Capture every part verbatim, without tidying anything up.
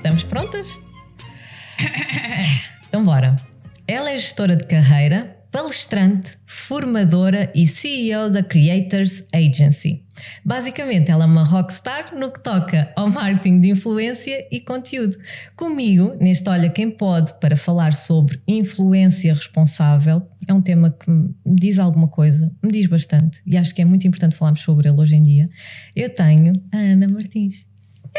Estamos prontas? Então bora. Ela é gestora de carreira, palestrante, formadora e C E O da Creators Agency. Basicamente, ela é uma rockstar no que toca ao marketing de influência e conteúdo. Comigo, neste Olha Quem Pode, para falar sobre influência responsável, é um tema que me diz alguma coisa, me diz bastante, e acho que é muito importante falarmos sobre ele hoje em dia. Eu tenho a Ana Martins.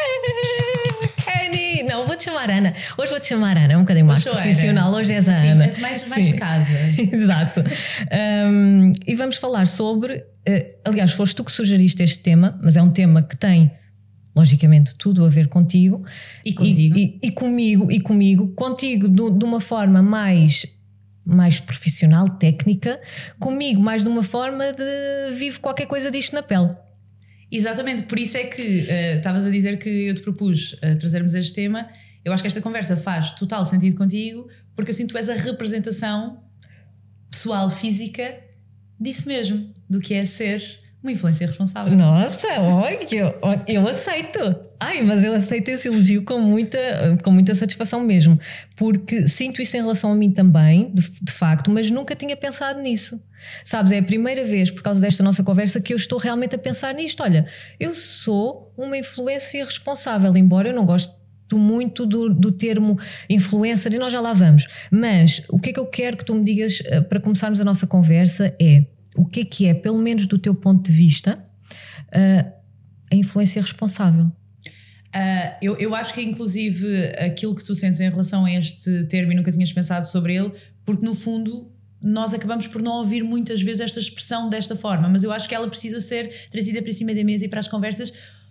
Annie! Não, vou-te chamar Ana. Hoje vou-te chamar Ana, é um bocadinho mais profissional. Hoje és a Sim, Ana. mais, mais de casa. Exato. Um, e vamos falar sobre... Uh, aliás, foste tu que sugeriste este tema, mas é um tema que tem, logicamente, tudo a ver contigo. E contigo. E, e, e comigo, e comigo. Contigo do, de uma forma mais... mais profissional, técnica. Comigo mais de uma forma de vivo qualquer coisa disto na pele. Exatamente, por isso é que estavas uh, a dizer que eu te propus uh, trazermos este tema. Eu acho que esta conversa faz total sentido contigo, porque eu sinto que tu és a representação pessoal, física disso mesmo, do que é ser uma influência responsável. Nossa, olha, eu, eu aceito. Ai, mas eu aceito esse elogio com muita, com muita satisfação mesmo, porque sinto isso em relação a mim também, de, de facto, mas nunca tinha pensado nisso. Sabes, é a primeira vez, por causa desta nossa conversa, que eu estou realmente a pensar nisto. Olha, eu sou uma influência responsável, embora eu não goste muito do, do termo influencer, e nós já lá vamos. Mas o que é que eu quero que tu me digas para começarmos a nossa conversa é o que é que é, pelo menos do teu ponto de vista, a influência responsável. Uh, eu, eu acho que inclusive aquilo que tu sentes em relação a este termo, e nunca tinhas pensado sobre ele, porque no fundo nós acabamos por não ouvir muitas vezes esta expressão desta forma, mas eu acho que ela precisa ser trazida para cima da mesa e para as conversas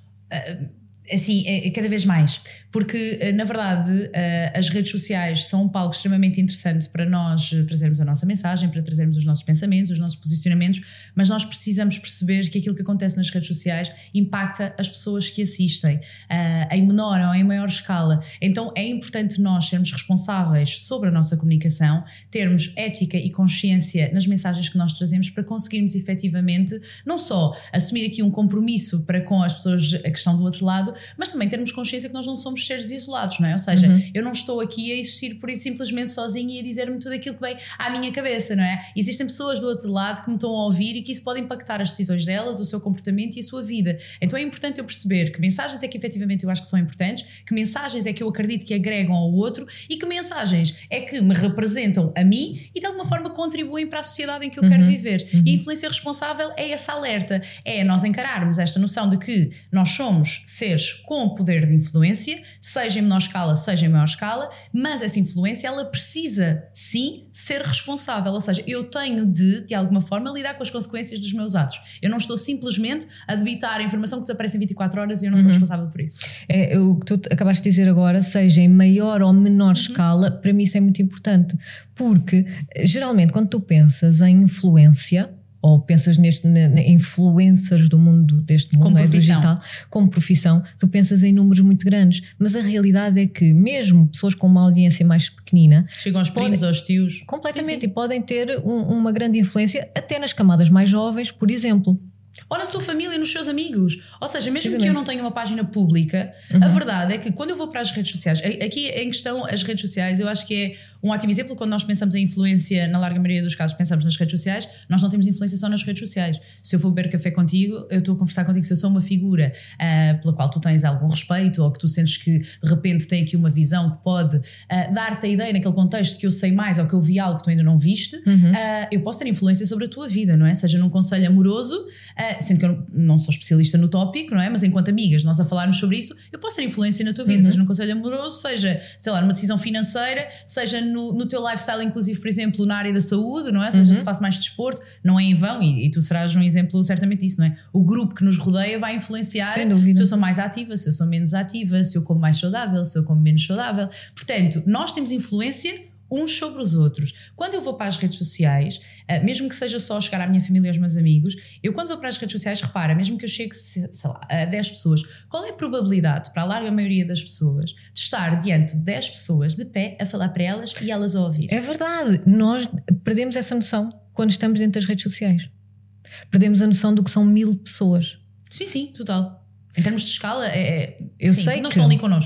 uh, assim, é, é cada vez mais, porque na verdade as redes sociais são um palco extremamente interessante para nós trazermos a nossa mensagem, para trazermos os nossos pensamentos, os nossos posicionamentos, mas nós precisamos perceber que aquilo que acontece nas redes sociais impacta as pessoas que assistem em menor ou em maior escala. Então é importante nós sermos responsáveis sobre a nossa comunicação, termos ética e consciência nas mensagens que nós trazemos, para conseguirmos efetivamente não só assumir aqui um compromisso para com as pessoas que estão do outro lado, mas também termos consciência que nós não somos seres isolados, não é? Ou seja, uhum. eu não estou aqui a existir por isso simplesmente sozinha e a dizer-me tudo aquilo que vem à minha cabeça, não é? Existem pessoas do outro lado que me estão a ouvir e que isso pode impactar as decisões delas, o seu comportamento e a sua vida. Então é importante eu perceber que mensagens é que efetivamente eu acho que são importantes, que mensagens é que eu acredito que agregam ao outro e que mensagens é que me representam a mim e de alguma forma contribuem para a sociedade em que eu uhum. quero viver. Uhum. E a influência responsável é essa alerta, é nós encararmos esta noção de que nós somos seres com poder de influência, seja em menor escala, seja em maior escala, mas essa influência ela precisa sim ser responsável, ou seja, eu tenho de, de alguma forma, lidar com as consequências dos meus atos. Eu não estou simplesmente a debitar a informação que desaparece em vinte e quatro horas e eu não sou uhum. responsável por isso. É, o que tu acabaste de dizer agora, seja em maior ou menor uhum. escala, para mim isso é muito importante, porque geralmente quando tu pensas em influência, ou pensas neste, na, na influencers do mundo, deste mundo como é, digital, como profissão, tu pensas em números muito grandes, mas a realidade é que mesmo pessoas com uma audiência mais pequenina chegam aos primos, aos tios, completamente, sim, sim. e podem ter um, uma grande influência até nas camadas mais jovens, por exemplo. Ou na sua família, nos seus amigos. Ou seja, mesmo que eu não tenha uma página pública, uhum. a verdade é que quando eu vou para as redes sociais, aqui em questão as redes sociais, eu acho que é um ótimo exemplo. Quando nós pensamos em influência, na larga maioria dos casos pensamos nas redes sociais, nós não temos influência só nas redes sociais. Se eu for beber café contigo, eu estou a conversar contigo, se eu sou uma figura uh, pela qual tu tens algum respeito, ou que tu sentes que de repente tem aqui uma visão que pode uh, dar-te a ideia naquele contexto que eu sei mais, ou que eu vi algo que tu ainda não viste, uhum. uh, eu posso ter influência sobre a tua vida, não é? Seja num conselho amoroso, uh, sendo que eu não sou especialista no tópico, não é? Mas enquanto amigas, nós a falarmos sobre isso, eu posso ter influência na tua vida, uhum. seja num conselho amoroso, seja, sei lá, numa decisão financeira, seja no, no teu lifestyle, inclusive, por exemplo, na área da saúde, não é? Seja uhum. se faço mais desporto, não é em vão, e, e tu serás um exemplo certamente disso, não é? O grupo que nos rodeia vai influenciar se eu sou mais ativa, se eu sou menos ativa, se eu como mais saudável, se eu como menos saudável. Portanto, nós temos influência uns sobre os outros. Quando eu vou para as redes sociais, mesmo que seja só chegar à minha família e aos meus amigos, eu quando vou para as redes sociais, repara, mesmo que eu chegue, sei lá, a dez pessoas, qual é a probabilidade para a larga maioria das pessoas de estar diante de dez pessoas de pé a falar para elas e elas a ouvir? É verdade, nós perdemos essa noção quando estamos dentro das redes sociais. Perdemos a noção do que são mil pessoas. Sim, sim, total. Em termos de escala, é, eu sim, sei não que estão ali connosco.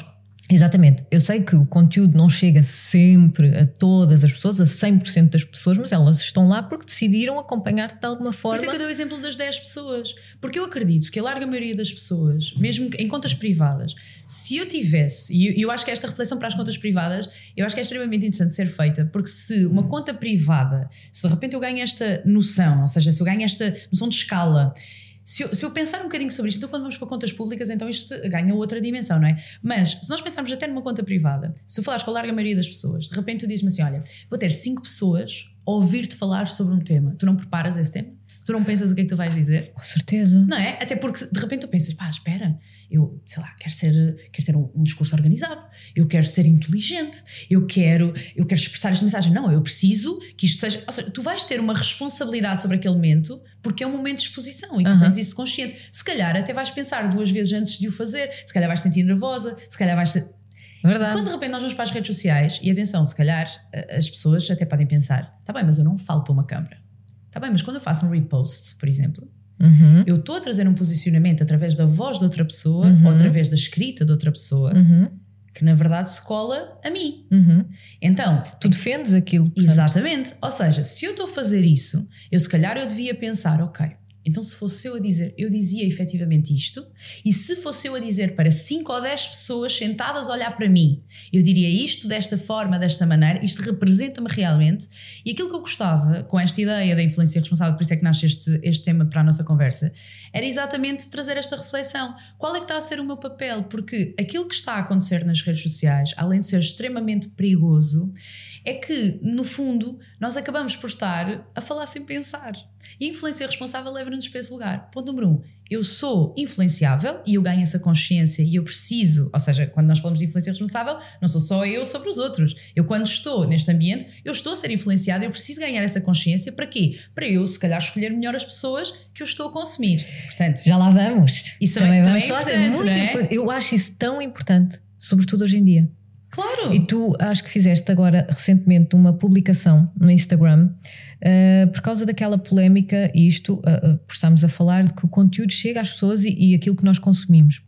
Exatamente. Eu sei que o conteúdo não chega sempre a todas as pessoas, a cem por cento das pessoas, mas elas estão lá porque decidiram acompanhar-te de alguma forma. Por isso é que eu dei o exemplo das dez pessoas. Porque eu acredito que a larga maioria das pessoas, mesmo em contas privadas, se eu tivesse, e eu, eu acho que esta reflexão para as contas privadas, eu acho que é extremamente interessante ser feita, porque se uma conta privada, se de repente eu ganho esta noção, ou seja, se eu ganho esta noção de escala, Se eu, se eu pensar um bocadinho sobre isto, então quando vamos para contas públicas, então isto ganha outra dimensão, não é? Mas se nós pensarmos até numa conta privada, se eu falares com a larga maioria das pessoas, de repente tu dizes-me assim, olha, vou ter cinco pessoas a ouvir-te falar sobre um tema. Tu não preparas esse tema? Tu não pensas o que é que tu vais dizer? Com certeza. Não é? Até porque de repente tu pensas, pá, espera, eu, sei lá, quero, ser, quero ter um, um discurso organizado, eu quero ser inteligente, eu quero, eu quero expressar esta mensagem. Não, eu preciso que isto seja... Ou seja, tu vais ter uma responsabilidade sobre aquele momento porque é um momento de exposição e tu uh-huh. tens isso consciente. Se calhar até vais pensar duas vezes antes de o fazer, se calhar vais te sentir nervosa, se calhar vais... Te... Verdade. Quando de repente nós vamos para as redes sociais, e atenção, se calhar as pessoas até podem pensar, tá bem, mas eu não falo para uma câmara. Tá bem, mas quando eu faço um repost, por exemplo, uhum. eu estou a trazer um posicionamento através da voz de outra pessoa uhum. ou através da escrita de outra pessoa uhum. que na verdade se cola a mim. Uhum. Então, tu defendes aquilo. Portanto. Exatamente. Ou seja, se eu estou a fazer isso, eu se calhar eu devia pensar, ok, então se fosse eu a dizer, eu dizia efetivamente isto, e se fosse eu a dizer para cinco ou dez pessoas sentadas a olhar para mim, eu diria isto desta forma, desta maneira, isto representa-me realmente. E aquilo que eu gostava com esta ideia da influência responsável, por isso é que nasce este, este tema para a nossa conversa, era exatamente trazer esta reflexão. Qual é que está a ser o meu papel? Porque aquilo que está a acontecer nas redes sociais, além de ser extremamente perigoso, é que, no fundo, nós acabamos por estar a falar sem pensar. E a influência responsável leva-nos para esse lugar. Ponto número um, eu sou influenciável e eu ganho essa consciência e eu preciso, ou seja, quando nós falamos de influência responsável, não sou só eu sobre os outros. Eu, quando estou neste ambiente, eu estou a ser influenciada, eu preciso ganhar essa consciência. Para quê? Para eu, se calhar, escolher melhor as pessoas que eu estou a consumir. Portanto, já lá vamos. Isso também, também, também também é muito não é? importante. Eu acho isso tão importante, sobretudo hoje em dia. Claro! E tu acho que fizeste agora recentemente uma publicação no Instagram uh, por causa daquela polémica, e isto uh, uh, por estarmos a falar de que o conteúdo chega às pessoas e, e aquilo que nós consumimos.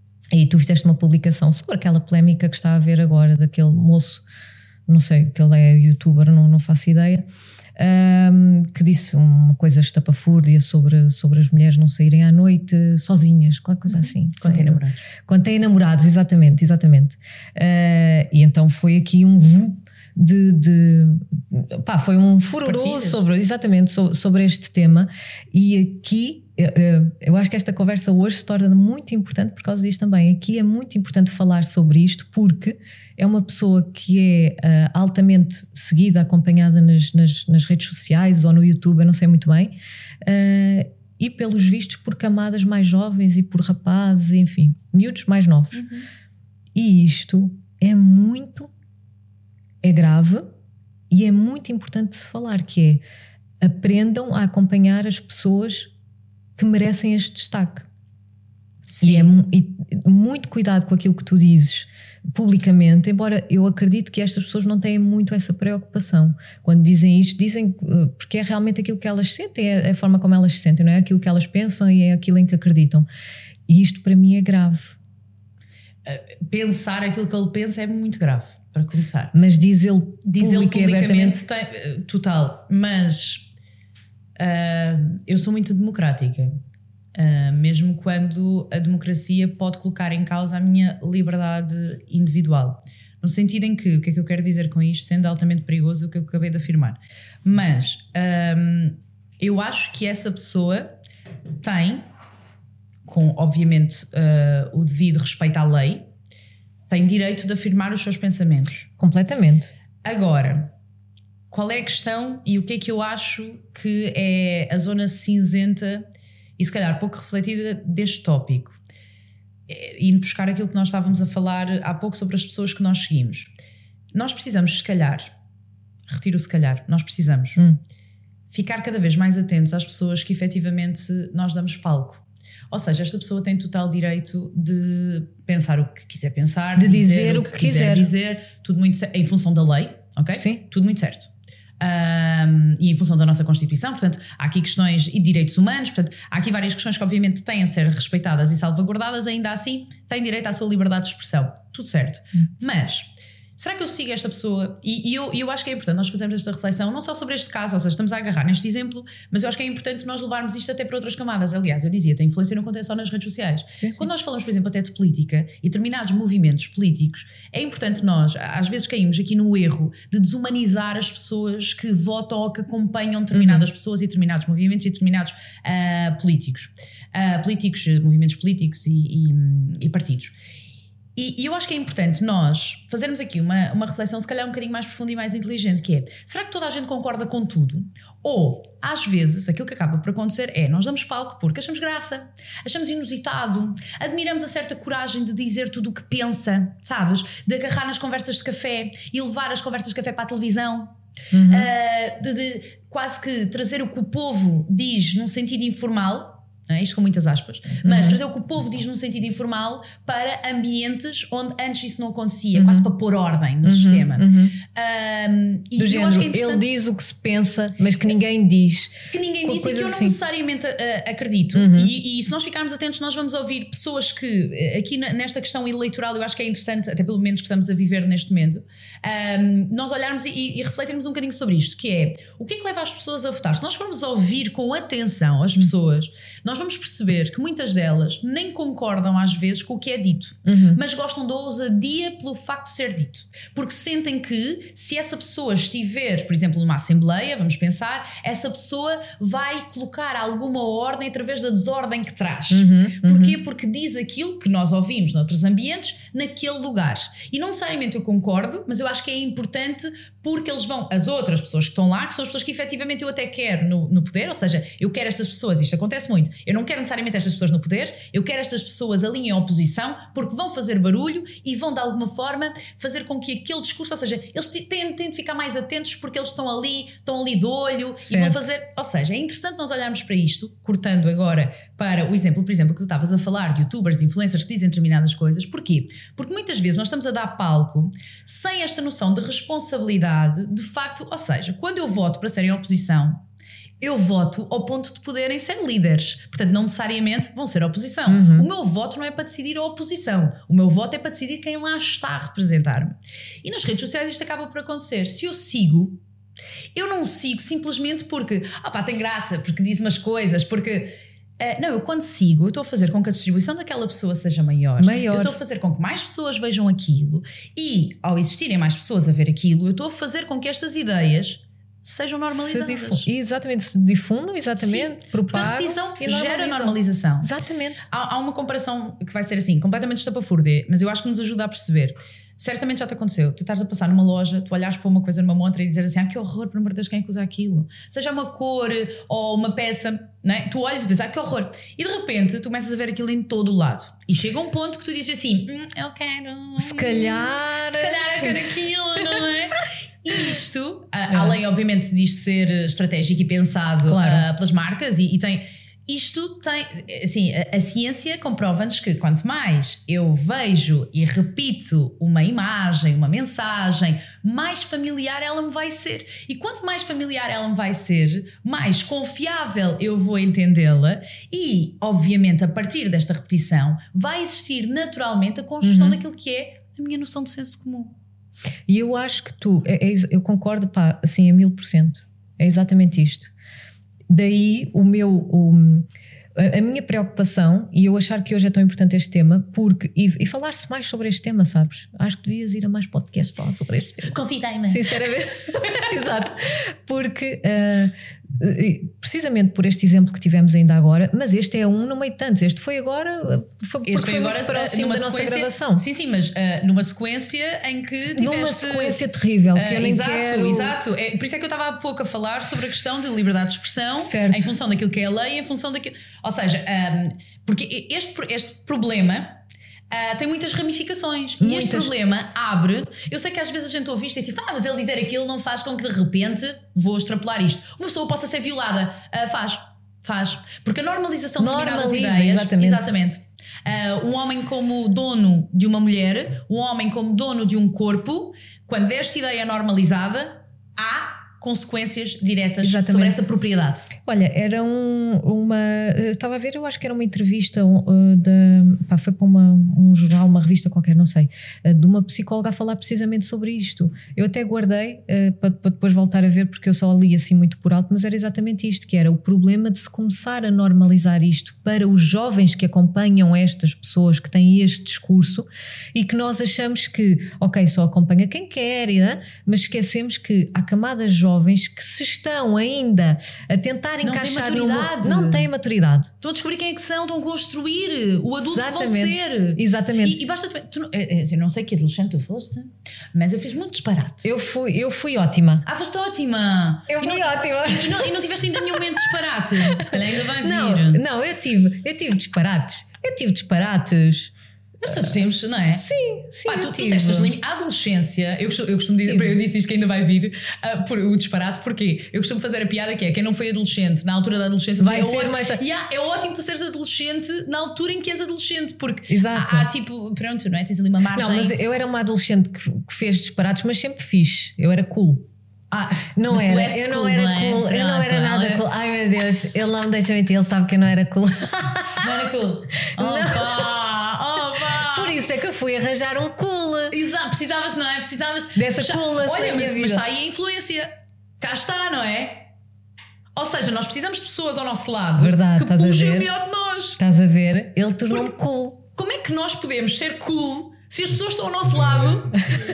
E tu fizeste uma publicação sobre aquela polémica que está a haver agora daquele moço, não sei, que ele é youtuber, não, não faço ideia, um, que disse uma coisa estapafúrdia sobre, sobre as mulheres não saírem à noite sozinhas, qualquer coisa assim. Quando têm namorados. Quando têm namorados, exatamente, exatamente. Uh, e então foi aqui um vu de, de pá, foi um fururu sobre, exatamente, sobre, sobre este tema. E aqui eu acho que esta conversa hoje se torna muito importante por causa disto também. Aqui é muito importante falar sobre isto porque é uma pessoa que é uh, altamente seguida, acompanhada nas, nas, nas redes sociais ou no YouTube, eu não sei muito bem, uh, e pelos vistos por camadas mais jovens e por rapazes, enfim, miúdos mais novos. Uhum. E isto é muito, é grave e é muito importante de se falar, que é aprendam a acompanhar as pessoas que merecem este destaque. Sim. E é e muito cuidado com aquilo que tu dizes publicamente, embora eu acredite que estas pessoas não têm muito essa preocupação. Quando dizem isto, dizem porque é realmente aquilo que elas sentem, é a forma como elas se sentem, não é aquilo que elas pensam e é aquilo em que acreditam. E isto para mim é grave. Pensar aquilo que ele pensa é muito grave, para começar. Mas diz ele diz ele publicamente, tem, total, mas Uh, eu sou muito democrática, uh, mesmo quando a democracia pode colocar em causa a minha liberdade individual, no sentido em que, o que é que eu quero dizer com isto, sendo altamente perigoso o que eu acabei de afirmar, mas um, eu acho que essa pessoa tem, com obviamente uh, o devido respeito à lei, tem direito de afirmar os seus pensamentos. Completamente. Agora, qual é a questão e o que é que eu acho que é a zona cinzenta e se calhar pouco refletida deste tópico? Indo buscar aquilo que nós estávamos a falar há pouco sobre as pessoas que nós seguimos. Nós precisamos, se calhar, retiro o se calhar, nós precisamos hum. ficar cada vez mais atentos às pessoas que efetivamente nós damos palco. Ou seja, esta pessoa tem total direito de pensar o que quiser pensar, de dizer, dizer o que, que quiser dizer, tudo muito em função da lei, ok? Sim. Tudo muito certo. um, e em função da nossa Constituição. Portanto, há aqui questões e direitos humanos, portanto, há aqui várias questões que obviamente têm a ser respeitadas e salvaguardadas, ainda assim têm direito à sua liberdade de expressão. Tudo certo. Hum. Mas será que eu sigo esta pessoa? E, e eu, eu acho que é importante nós fazermos esta reflexão, não só sobre este caso, ou seja, estamos a agarrar neste exemplo, mas eu acho que é importante nós levarmos isto até para outras camadas. Aliás, eu dizia, a influência não acontece só nas redes sociais. Sim, sim. Quando nós falamos, por exemplo, até de política e determinados movimentos políticos, é importante nós, às vezes caímos aqui no erro de desumanizar as pessoas que votam ou que acompanham determinadas uhum. pessoas e determinados movimentos e determinados uh, políticos. Uh, políticos, movimentos políticos e, e, e partidos. E, e eu acho que é importante nós fazermos aqui uma, uma reflexão se calhar um bocadinho mais profunda e mais inteligente, que é, será que toda a gente concorda com tudo? Ou, às vezes, aquilo que acaba por acontecer é, nós damos palco porque achamos graça, achamos inusitado, admiramos a certa coragem de dizer tudo o que pensa, sabes? De agarrar nas conversas de café e levar as conversas de café para a televisão. Uhum. Uh, de, de quase que trazer o que o povo diz num sentido informal, é? Isto com muitas aspas, mas uhum. trazer o que o povo diz num sentido informal para ambientes onde antes isso não acontecia, uhum. quase para pôr ordem no uhum. sistema. Uhum. Um, e Do eu género, acho que é interessante, ele diz o que se pensa, mas que ninguém diz. Que ninguém diz e que eu não assim. necessariamente uh, acredito. Uhum. E, e se nós ficarmos atentos, nós vamos ouvir pessoas que, aqui na, nesta questão eleitoral, eu acho que é interessante, até pelo menos que estamos a viver neste momento, um, nós olharmos e, e refletirmos um bocadinho sobre isto, que é, o que é que leva as pessoas a votar? Se nós formos ouvir com atenção as pessoas, nós vamos perceber que muitas delas nem concordam às vezes com o que é dito, uhum. mas gostam da ousadia pelo facto de ser dito, porque sentem que se essa pessoa estiver, por exemplo, numa assembleia, vamos pensar, essa pessoa vai colocar alguma ordem através da desordem que traz. Uhum, Porquê? Uhum. Porque diz aquilo que nós ouvimos noutros ambientes naquele lugar. E não necessariamente eu concordo, mas eu acho que é importante porque eles vão, as outras pessoas que estão lá, que são as pessoas que efetivamente eu até quero no, no poder, ou seja, eu quero estas pessoas, isto acontece muito, eu não quero necessariamente estas pessoas no poder, eu quero estas pessoas ali em oposição porque vão fazer barulho e vão de alguma forma fazer com que aquele discurso, ou seja, eles têm, têm de ficar mais atentos porque eles estão ali, estão ali de olho certo. E vão fazer, ou seja, é interessante nós olharmos para isto, cortando agora para o exemplo, por exemplo, que tu estavas a falar de youtubers, influencers que dizem determinadas coisas. Porquê? Porque muitas vezes nós estamos a dar palco sem esta noção de responsabilidade, de facto, ou seja, quando eu voto para serem oposição, eu voto ao ponto de poderem ser líderes. Portanto, não necessariamente vão ser oposição. Uhum. O meu voto não é para decidir a oposição. O meu voto é para decidir quem lá está a representar-me. E nas redes sociais isto acaba por acontecer. Se eu sigo, eu não sigo simplesmente porque, ah pá, tem graça, porque diz umas coisas, porque... Uh, não, eu quando sigo, eu estou a fazer com que a distribuição daquela pessoa seja maior. maior. Eu estou a fazer com que mais pessoas vejam aquilo e, ao existirem mais pessoas a ver aquilo, eu estou a fazer com que estas ideias sejam normalizadas. Se exatamente, se difundam, exatamente, propagam. A repetição gera normalização. Exatamente. Há, há uma comparação que vai ser assim, completamente estapafúrdia, mas eu acho que nos ajuda a perceber. Certamente já te aconteceu, tu estás a passar numa loja, tu olhares para uma coisa numa montra e dizer assim, ah, que horror, por amor de Deus, quem é que usa aquilo? Seja uma cor ou uma peça, não é? Tu olhas e pensas, ah, que horror. E de repente tu começas a ver aquilo em todo o lado. E chega um ponto que tu dizes assim, hum, eu quero... Se calhar... Se calhar eu quero aquilo, não é? Isto, é. além obviamente disto ser estratégico e pensado claro. uh, pelas marcas e, e tem... Isto tem, assim, a, a ciência comprova-nos que quanto mais eu vejo e repito uma imagem, uma mensagem, mais familiar ela me vai ser. E quanto mais familiar ela me vai ser, mais confiável eu vou entendê-la e, obviamente, a partir desta repetição, vai existir naturalmente a construção uhum. daquilo que é a minha noção de senso comum. E eu acho que tu, é, é, eu concordo, pá, assim, a mil por cento. É exatamente isto. Daí o meu, o, a minha preocupação e eu achar que hoje é tão importante este tema porque, e, e falar-se mais sobre este tema, sabes? Acho que devias ir a mais podcasts falar sobre este tema. Convidei-me. Sinceramente. Exato. Porque uh, precisamente por este exemplo que tivemos ainda agora, mas este é um no meio de tantos. Este foi agora, foi, este foi foi agora próximo da nossa gravação. Sim, sim, mas uh, numa sequência em que tiveste... Numa sequência terrível, que uh, eu nem exato, quero... Exato, é, por isso é que eu estava há pouco a falar sobre a questão de liberdade de expressão, certo. Em função daquilo que é a lei, em função daquilo... Ou seja, um, porque este, este problema... Uh, tem muitas ramificações muitas. E este problema abre. Eu sei que às vezes a gente ouve isto e é tipo, ah, mas ele dizer aquilo não faz com que de repente, vou extrapolar isto, uma pessoa possa ser violada. Uh, faz, faz. Porque a normalização de determinadas ideias. Exatamente. Exatamente. Uh, um homem como dono de uma mulher, um homem como dono de um corpo, quando esta ideia é normalizada, há consequências diretas Exatamente. sobre essa propriedade. Olha, era um, uma. Eu estava a ver, eu acho que era uma entrevista uh, de, pá, foi para uma, um jornal, uma revista qualquer, não sei, uh, de uma psicóloga a falar precisamente sobre isto. Eu até guardei uh, para, para depois voltar a ver, porque eu só li assim muito por alto, mas era exatamente isto, que era o problema de se começar a normalizar isto para os jovens que acompanham estas pessoas que têm este discurso e que nós achamos que, ok, só acompanha quem quer, né? Mas esquecemos que há camadas jovens que se estão ainda a tentar não encaixar tem maturidade. No... não têm maturidade, estão a descobrir quem é que são, estão a construir o adulto exatamente. Que vão ser. Exatamente. E, e basta tu, eu não sei que adolescente tu foste, mas eu fiz muito disparate. Eu fui, eu fui ótima. Ah, foste ótima. Eu e fui não, ótima. E não, e não tiveste ainda nenhum momento de disparate. Se calhar ainda vai vir. Não, não, eu tive, eu tive disparates. Eu tive disparates. Mas todos temos, não é? Sim, sim. Pá, eu tu, tu tive. testas limites. A adolescência, eu costumo, eu costumo dizer, Tive. eu disse isto que ainda vai vir, uh, por, o disparate, porque eu costumo fazer a piada que é quem não foi adolescente na altura da adolescência vai é ser ótimo, mais. yeah, é ótimo tu seres adolescente na altura em que és adolescente, porque Exato. há, há tipo, pronto, não é? Tens ali uma margem. Não, mas eu era uma adolescente que, que fez disparates, mas sempre fiz. Eu era cool. Ah, não mas era, tu és eu cool, não era não é? cool, eu não Pronto, era nada ela- cool. Ai meu Deus, ele não me deixa mentir, ele sabe que eu não era cool. Não era cool. Opa, opa. Por isso é que eu fui arranjar um cool. Exato, precisavas, não é? Precisavas Dessa puxar- coolness Olha, na mas, minha mas vida. está aí a influência. Cá está, não é? Ou seja, nós precisamos de pessoas ao nosso lado Verdade, que estás a puxem ver? o melhor de nós. Estás a ver? Ele tornou-me Porque- cool. Como é que nós podemos ser cool se as pessoas estão ao nosso lado?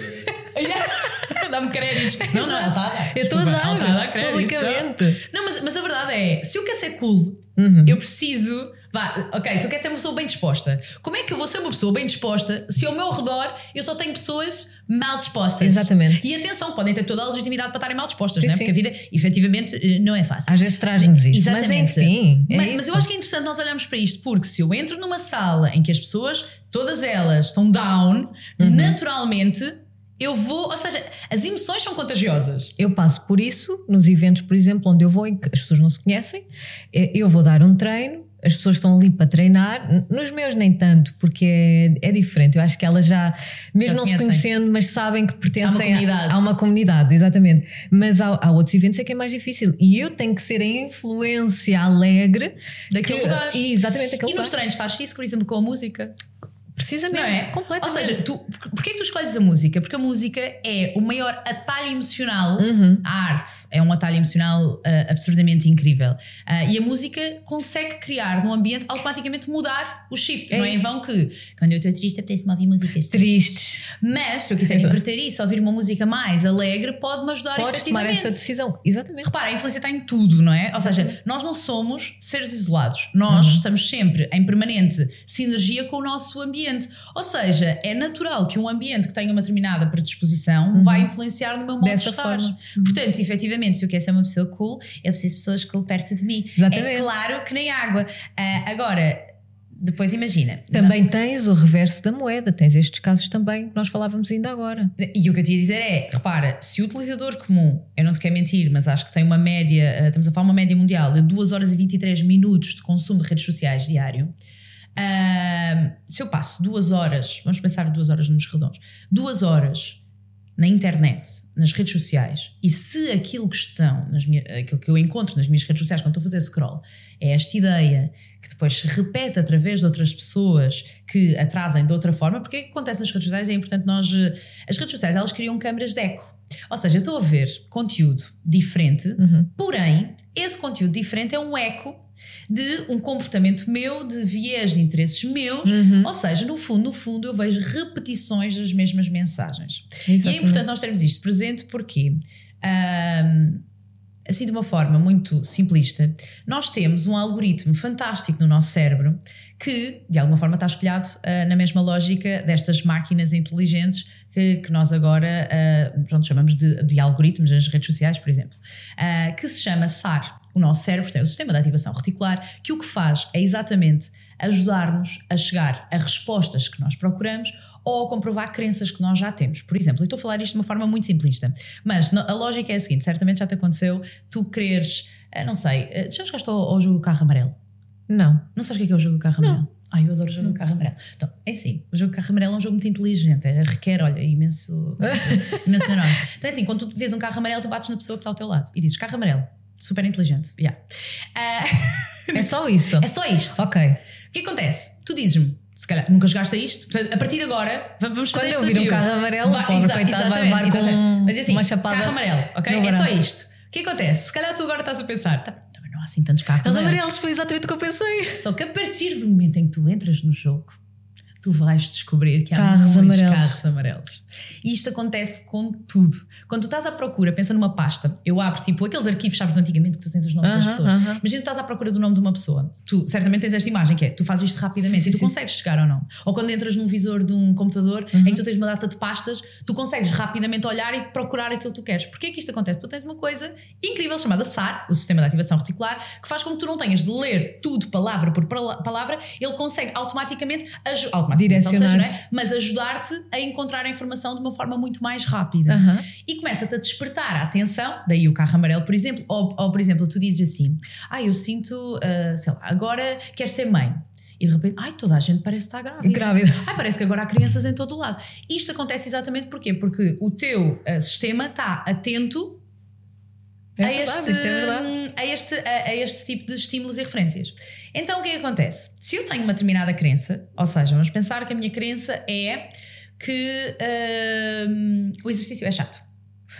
Dá-me créditos. Não, não, ela está a dar. Eu estou a Desculpa, ela está a dar dar créditos. publicamente. Não, mas, mas a verdade é, se eu quero ser cool, Uhum. eu preciso. Vá, ok, se eu quero ser uma pessoa bem disposta, como é que eu vou ser uma pessoa bem disposta se ao meu redor eu só tenho pessoas mal dispostas? Exatamente. E atenção, podem ter toda a legitimidade para estarem mal dispostas, Sim, não é? sim. Porque a vida efetivamente não é fácil. Às vezes traz-nos isso. Exatamente. Mas enfim. É mas, isso. mas eu acho que é interessante nós olharmos para isto, porque se eu entro numa sala em que as pessoas, todas elas, estão down, Uhum. naturalmente eu vou. Ou seja, as emoções são contagiosas. Eu passo por isso nos eventos, por exemplo, onde eu vou e que as pessoas não se conhecem. Eu vou dar um treino, as pessoas estão ali para treinar. Nos meus nem tanto, porque é, é diferente. Eu acho que elas já, mesmo Já não se conhecem. conhecendo, mas sabem que pertencem Há uma comunidade. a, a uma comunidade, exatamente. Mas há, há outros eventos é que é mais difícil. E eu tenho que ser a influência alegre Daquele que, lugar. e exatamente E daquele nos lugar. treinos faz isso, por exemplo, com a música. Precisamente, Não é? completamente. Ou seja, tu, por- porquê que tu escolhes a música? Porque a música é o maior atalho emocional. Uhum. A arte é um atalho emocional ah, absurdamente incrível. Ah, e a música consegue criar num ambiente automaticamente mudar o shift. É não é em isso. vão que quando eu estou triste apetece-me ouvir músicas tristes. Tristes. Mas se eu quiser inverter isso, ouvir uma música mais alegre, pode-me ajudar Podes tomar efetivamente. essa decisão. Exatamente. Repara, a influência está em tudo, não é? Ou seja, nós não somos seres isolados. Nós Uhum. estamos sempre em permanente sinergia com o nosso ambiente. Ou seja, é natural que um ambiente que tenha uma determinada predisposição Uhum. vai influenciar no meu modo Dessa de estar. forma. Portanto, efetivamente, se eu quero ser uma pessoa cool, eu preciso de pessoas cool perto de mim. Exatamente. É claro que nem água. Ah, agora, depois imagina. Também tens o reverso da moeda, tens estes casos também que nós falávamos ainda agora. E o que eu te ia dizer é, repara, se o utilizador comum, eu não te quero mentir, mas acho que tem uma média, eh, estamos a falar uma média mundial de duas horas e vinte e três minutos de consumo de redes sociais diário. Ah, se eu passo duas horas, vamos pensar duas horas números redondos, duas horas na internet, nas redes sociais, e se aquilo que estão, nas minhas, aquilo que eu encontro nas minhas redes sociais quando estou a fazer scroll, é esta ideia que depois se repete através de outras pessoas que a trazem de outra forma, porque o que acontece nas redes sociais é importante nós... As redes sociais, elas criam câmaras de eco. Ou seja, eu estou a ver conteúdo diferente, Uhum. porém, esse conteúdo diferente é um eco de um comportamento meu, de viés de interesses meus, Uhum. ou seja, no fundo, no fundo eu vejo repetições das mesmas mensagens. E é Exatamente. importante nós termos isto presente porque, ahm, assim de uma forma muito simplista, nós temos um algoritmo fantástico no nosso cérebro que de alguma forma está espelhado ah, na mesma lógica destas máquinas inteligentes que, que nós agora ah, pronto, chamamos de, de algoritmos nas redes sociais, por exemplo, ah, que se chama S A R. O nosso cérebro tem o sistema de ativação reticular, que o que faz é exatamente ajudar-nos a chegar a respostas que nós procuramos ou a comprovar crenças que nós já temos. Por exemplo, eu estou a falar isto de uma forma muito simplista, mas a lógica é a seguinte, certamente já te aconteceu tu quereres, não sei, já jogaste ao, ao jogo do carro amarelo? Não. Não sabes o que é, que é o jogo do carro amarelo? Ai, eu adoro o jogo do carro amarelo. Então, é assim, o jogo do carro amarelo é um jogo muito inteligente, é, requer, olha, imenso, imenso neurônios. Então é assim, quando tu vês um carro amarelo, tu bates na pessoa que está ao teu lado e dizes, carro amarelo, super inteligente, yeah. uh, É só isso? É só isto. Ok. O que acontece? Tu dizes-me, se calhar nunca jogaste a isto, portanto, a partir de agora vamos fazer quando eu vir um carro amarelo, vai, pobre coitado vai levar com mas, assim, uma chapada carro amarelo, ok? É só isto. O que acontece? Se calhar tu agora estás a pensar, tá, também não há assim tantos carros Os amarelos. amarelos foi exatamente o que eu pensei. Só que a partir do momento em que tu entras no jogo, tu vais descobrir que há carros muitos amarelos. carros amarelos. E isto acontece com tudo. Quando tu estás à procura, pensa numa pasta, eu abro tipo aqueles arquivos, sabes, de antigamente que tu tens os nomes uh-huh, das pessoas. Uh-huh. Imagina que tu estás à procura do nome de uma pessoa. Tu certamente tens esta imagem que é, tu fazes isto rapidamente sim, e tu sim. consegues chegar ou não. Ou quando entras num visor de um computador uh-huh. em que tu tens uma data de pastas, tu consegues rapidamente olhar e procurar aquilo que tu queres. Porquê que isto acontece? Porque tu tens uma coisa incrível chamada S A R, o Sistema de Ativação Reticular, que faz com que tu não tenhas de ler tudo palavra por palavra, ele consegue automaticamente, aj- automaticamente direcionar, seja, não é? Mas ajudar-te a encontrar a informação de uma forma muito mais rápida. Uhum. E começa-te a despertar a atenção, daí o carro amarelo, por exemplo, ou, ou por exemplo, tu dizes assim, ah, eu sinto, uh, sei lá, agora quero ser mãe. E de repente, ai, toda a gente parece estar grávida. Grávida. Ai, parece que agora há crianças em todo o lado. Isto acontece exatamente porquê? Porque o teu uh, sistema está atento é a, verdade, este, é a, este, a, a este tipo de estímulos e referências. Então o que é que acontece? Se eu tenho uma determinada crença, ou seja, vamos pensar que a minha crença é que uh, o exercício é chato.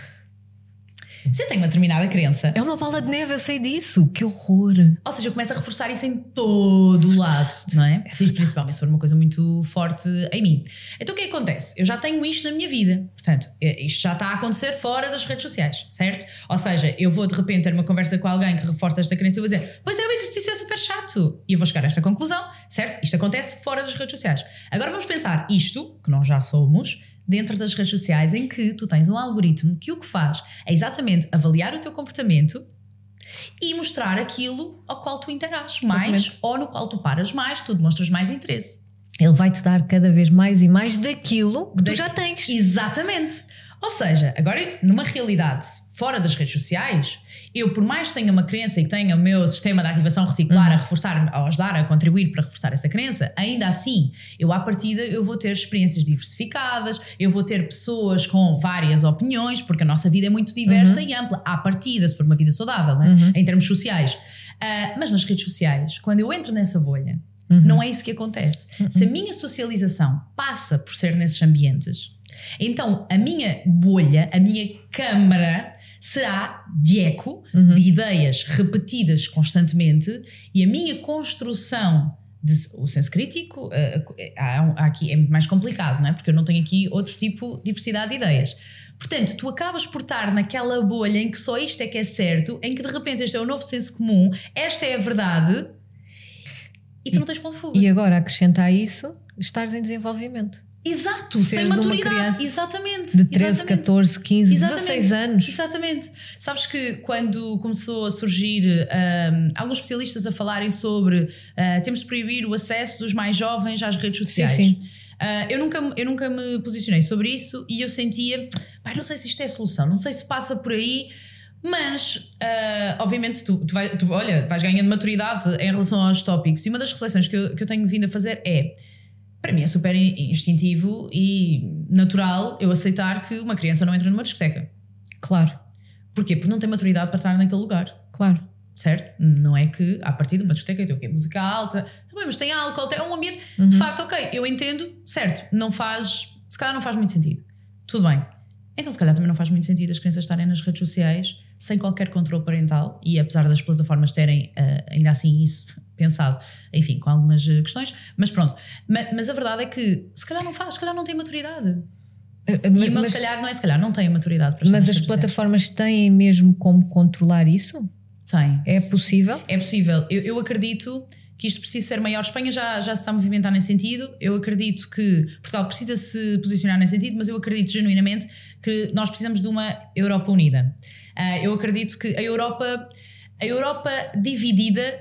Se eu tenho uma determinada crença... É uma bola de neve, eu sei disso. Que horror. Ou seja, eu começo a reforçar isso em todo o lado, não é? Isto principalmente se for uma coisa muito forte em mim. Então o que é que acontece? Eu já tenho isto na minha vida. Portanto, isto já está a acontecer fora das redes sociais, certo? Ou seja, eu vou de repente ter uma conversa com alguém que reforça esta crença e vou dizer, pois é, o exercício é super chato. E eu vou chegar a esta conclusão, certo? Isto acontece fora das redes sociais. Agora vamos pensar isto, que nós já somos... dentro das redes sociais, em que tu tens um algoritmo que o que faz é exatamente avaliar o teu comportamento e mostrar aquilo ao qual tu interages mais exatamente. Ou no qual tu paras mais, tu demonstras mais interesse. Ele vai-te dar cada vez mais e mais daquilo que da... tu já tens. Exatamente. Ou seja, agora numa realidade fora das redes sociais, eu por mais que tenha uma crença e que tenha o meu sistema de ativação reticular uhum. a reforçar, a ajudar, a contribuir para reforçar essa crença, ainda assim, eu à partida eu vou ter experiências diversificadas, eu vou ter pessoas com várias opiniões, porque a nossa vida é muito diversa uhum. e ampla, à partida, se for uma vida saudável, não é? Uhum. Em termos sociais. Uh, mas nas redes sociais, quando eu entro nessa bolha, uhum. não é isso que acontece. Uhum. Se a minha socialização passa por ser nesses ambientes, então a minha bolha, a minha câmara será de eco, uhum. de ideias repetidas constantemente, e a minha construção de, o senso crítico uh, há, há aqui é muito mais complicado, não é? Porque eu não tenho aqui outro tipo de diversidade de ideias. Portanto, tu acabas por estar naquela bolha em que só isto é que é certo, em que de repente este é o novo senso comum, esta é a verdade, e tu e, não tens ponto de fuga. E agora acrescenta a isso, estares em desenvolvimento. Exato, sem maturidade, exatamente. De treze, exatamente. catorze, quinze, exatamente, dezasseis anos. Exatamente. Sabes que quando começou a surgir um, alguns especialistas a falarem sobre uh, temos de proibir o acesso dos mais jovens às redes sociais. Sim, sim. Uh, eu, nunca, eu nunca me posicionei sobre isso e eu sentia, pai, não sei se isto é a solução, não sei se passa por aí. Mas, uh, obviamente, tu, tu, vai, tu olha, vais ganhando maturidade em relação aos tópicos. E uma das reflexões que eu, que eu tenho vindo a fazer é, para mim é super instintivo e natural eu aceitar que uma criança não entra numa discoteca. Claro. Porquê? Porque não tem maturidade para estar naquele lugar. Claro. Certo? Não é que, a partir de uma discoteca, tem o quê? Música alta, também, mas tem álcool, tem um ambiente. Uhum. De facto, ok, eu entendo, certo, não faz, se calhar não faz muito sentido. Tudo bem. Então, se calhar também não faz muito sentido as crianças estarem nas redes sociais sem qualquer controle parental e apesar das plataformas terem uh, ainda assim isso pensado, enfim, com algumas uh, questões, mas pronto. Mas, mas a verdade é que se calhar não faz, se calhar não tem maturidade. Uh, mas, e mas se calhar não é, se calhar não tem maturidade para estar Mas as plataformas sociais. Têm mesmo como controlar isso? Tem. É possível? É possível. Eu, eu acredito que isto precisa ser maior. Espanha já, já se está a movimentar nesse sentido. Eu acredito que Portugal precisa se posicionar nesse sentido, mas eu acredito genuinamente que nós precisamos de uma Europa unida. Uh, eu acredito que a Europa, a Europa dividida,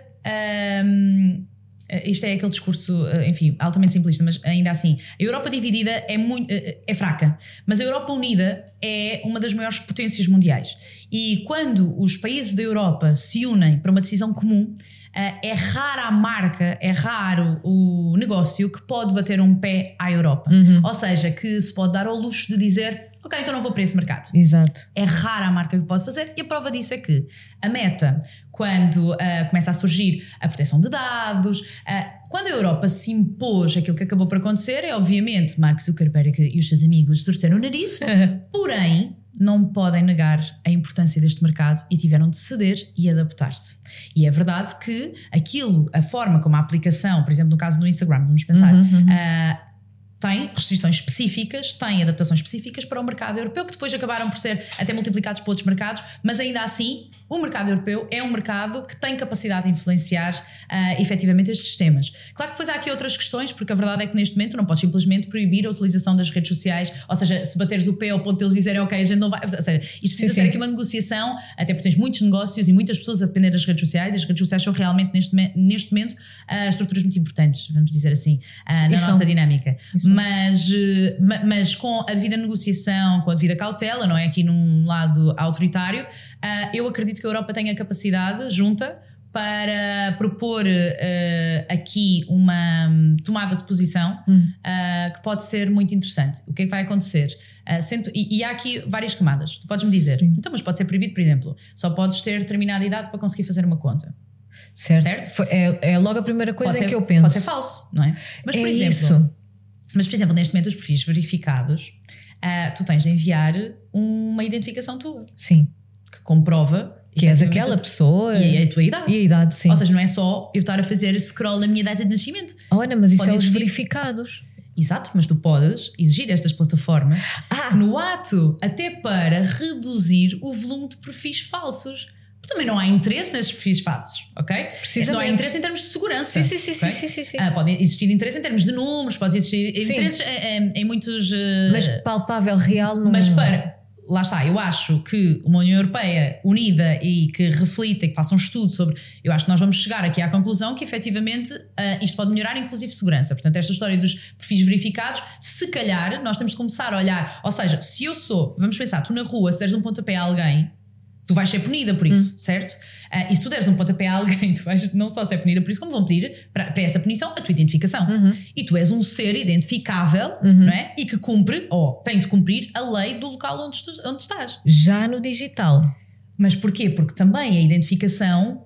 um, isto é aquele discurso, enfim, altamente simplista, mas ainda assim, a Europa dividida é, muito, é fraca, mas a Europa unida é uma das maiores potências mundiais. E quando os países da Europa se unem para uma decisão comum, é rara a marca, é raro o negócio que pode bater um pé à Europa. Uhum. Ou seja, que se pode dar ao luxo de dizer, ok, então não vou para esse mercado. Exato. É rara a marca que pode fazer, e a prova disso é que a Meta, quando uh, começa a surgir a proteção de dados, uh, quando a Europa se impôs, aquilo que acabou por acontecer é, obviamente, Mark Zuckerberg e os seus amigos torceram o nariz, porém não podem negar a importância deste mercado e tiveram de ceder e adaptar-se. E é verdade que aquilo, a forma como a aplicação, por exemplo, no caso do Instagram, vamos pensar, uhum, uhum. Uh, tem restrições específicas, tem adaptações específicas para o mercado europeu, que depois acabaram por ser até multiplicados por outros mercados, mas ainda assim o mercado europeu é um mercado que tem capacidade de influenciar uh, efetivamente estes sistemas. Claro que depois há aqui outras questões, porque a verdade é que neste momento não podes simplesmente proibir a utilização das redes sociais, ou seja, se bateres o pé ao ponto de eles dizerem ok, a gente não vai, ou seja, isto precisa sim, ser sim. aqui uma negociação, até porque tens muitos negócios e muitas pessoas a depender das redes sociais, e as redes sociais são realmente neste, neste momento uh, estruturas muito importantes, vamos dizer assim, uh, na Isso. nossa dinâmica. Isso. Mas, mas com a devida negociação, com a devida cautela, não é? Aqui num lado autoritário, uh, eu acredito que a Europa tenha capacidade junta para propor uh, aqui uma tomada de posição hum. uh, que pode ser muito interessante. O que é que vai acontecer? Uh, sendo, e, e há aqui várias camadas. Tu podes-me dizer, Sim. então, mas pode ser proibido, por exemplo, só podes ter determinada idade para conseguir fazer uma conta. Certo. certo? Foi, é, é logo a primeira coisa pode em ser, que eu penso. Pode ser falso, não é? Mas, por é exemplo, isso. Mas, por exemplo, neste momento os perfis verificados, uh, tu tens de enviar uma identificação tua. Sim. Que comprova que és aquela pessoa e a tua idade. E a idade, sim. Ou seja, não é só eu estar a fazer scroll na minha data de nascimento. Olha, mas isso Pode é os existir... verificados. Exato, mas tu podes exigir estas plataformas ah. que no ato até para reduzir o volume de perfis falsos. Também não há interesse nesses perfis falsos, ok? Precisamente. Não há interesse em termos de segurança. Sim, sim, sim, okay? sim, sim, sim. Ah, pode existir interesse em termos de números, pode existir sim. interesses em, em muitos... Uh, mas palpável, real... Não... Mas para... Lá está, eu acho que uma União Europeia unida e que reflita e que faça um estudo sobre... Eu acho que nós vamos chegar aqui à conclusão que efetivamente uh, isto pode melhorar inclusive segurança. Portanto, esta história dos perfis verificados, se calhar nós temos de começar a olhar... Ou seja, se eu sou... Vamos pensar, tu na rua, se deres um pontapé a alguém... Tu vais ser punida por isso, hum. certo? Uh, e se tu deres um pontapé a alguém, tu vais não só ser punida por isso, como vão pedir para, para essa punição a tua identificação. Uhum. E tu és um ser identificável, uhum. não é? E que cumpre, ou tem de cumprir, a lei do local onde, tu, onde estás. Já no digital. Mas porquê? Porque também a identificação,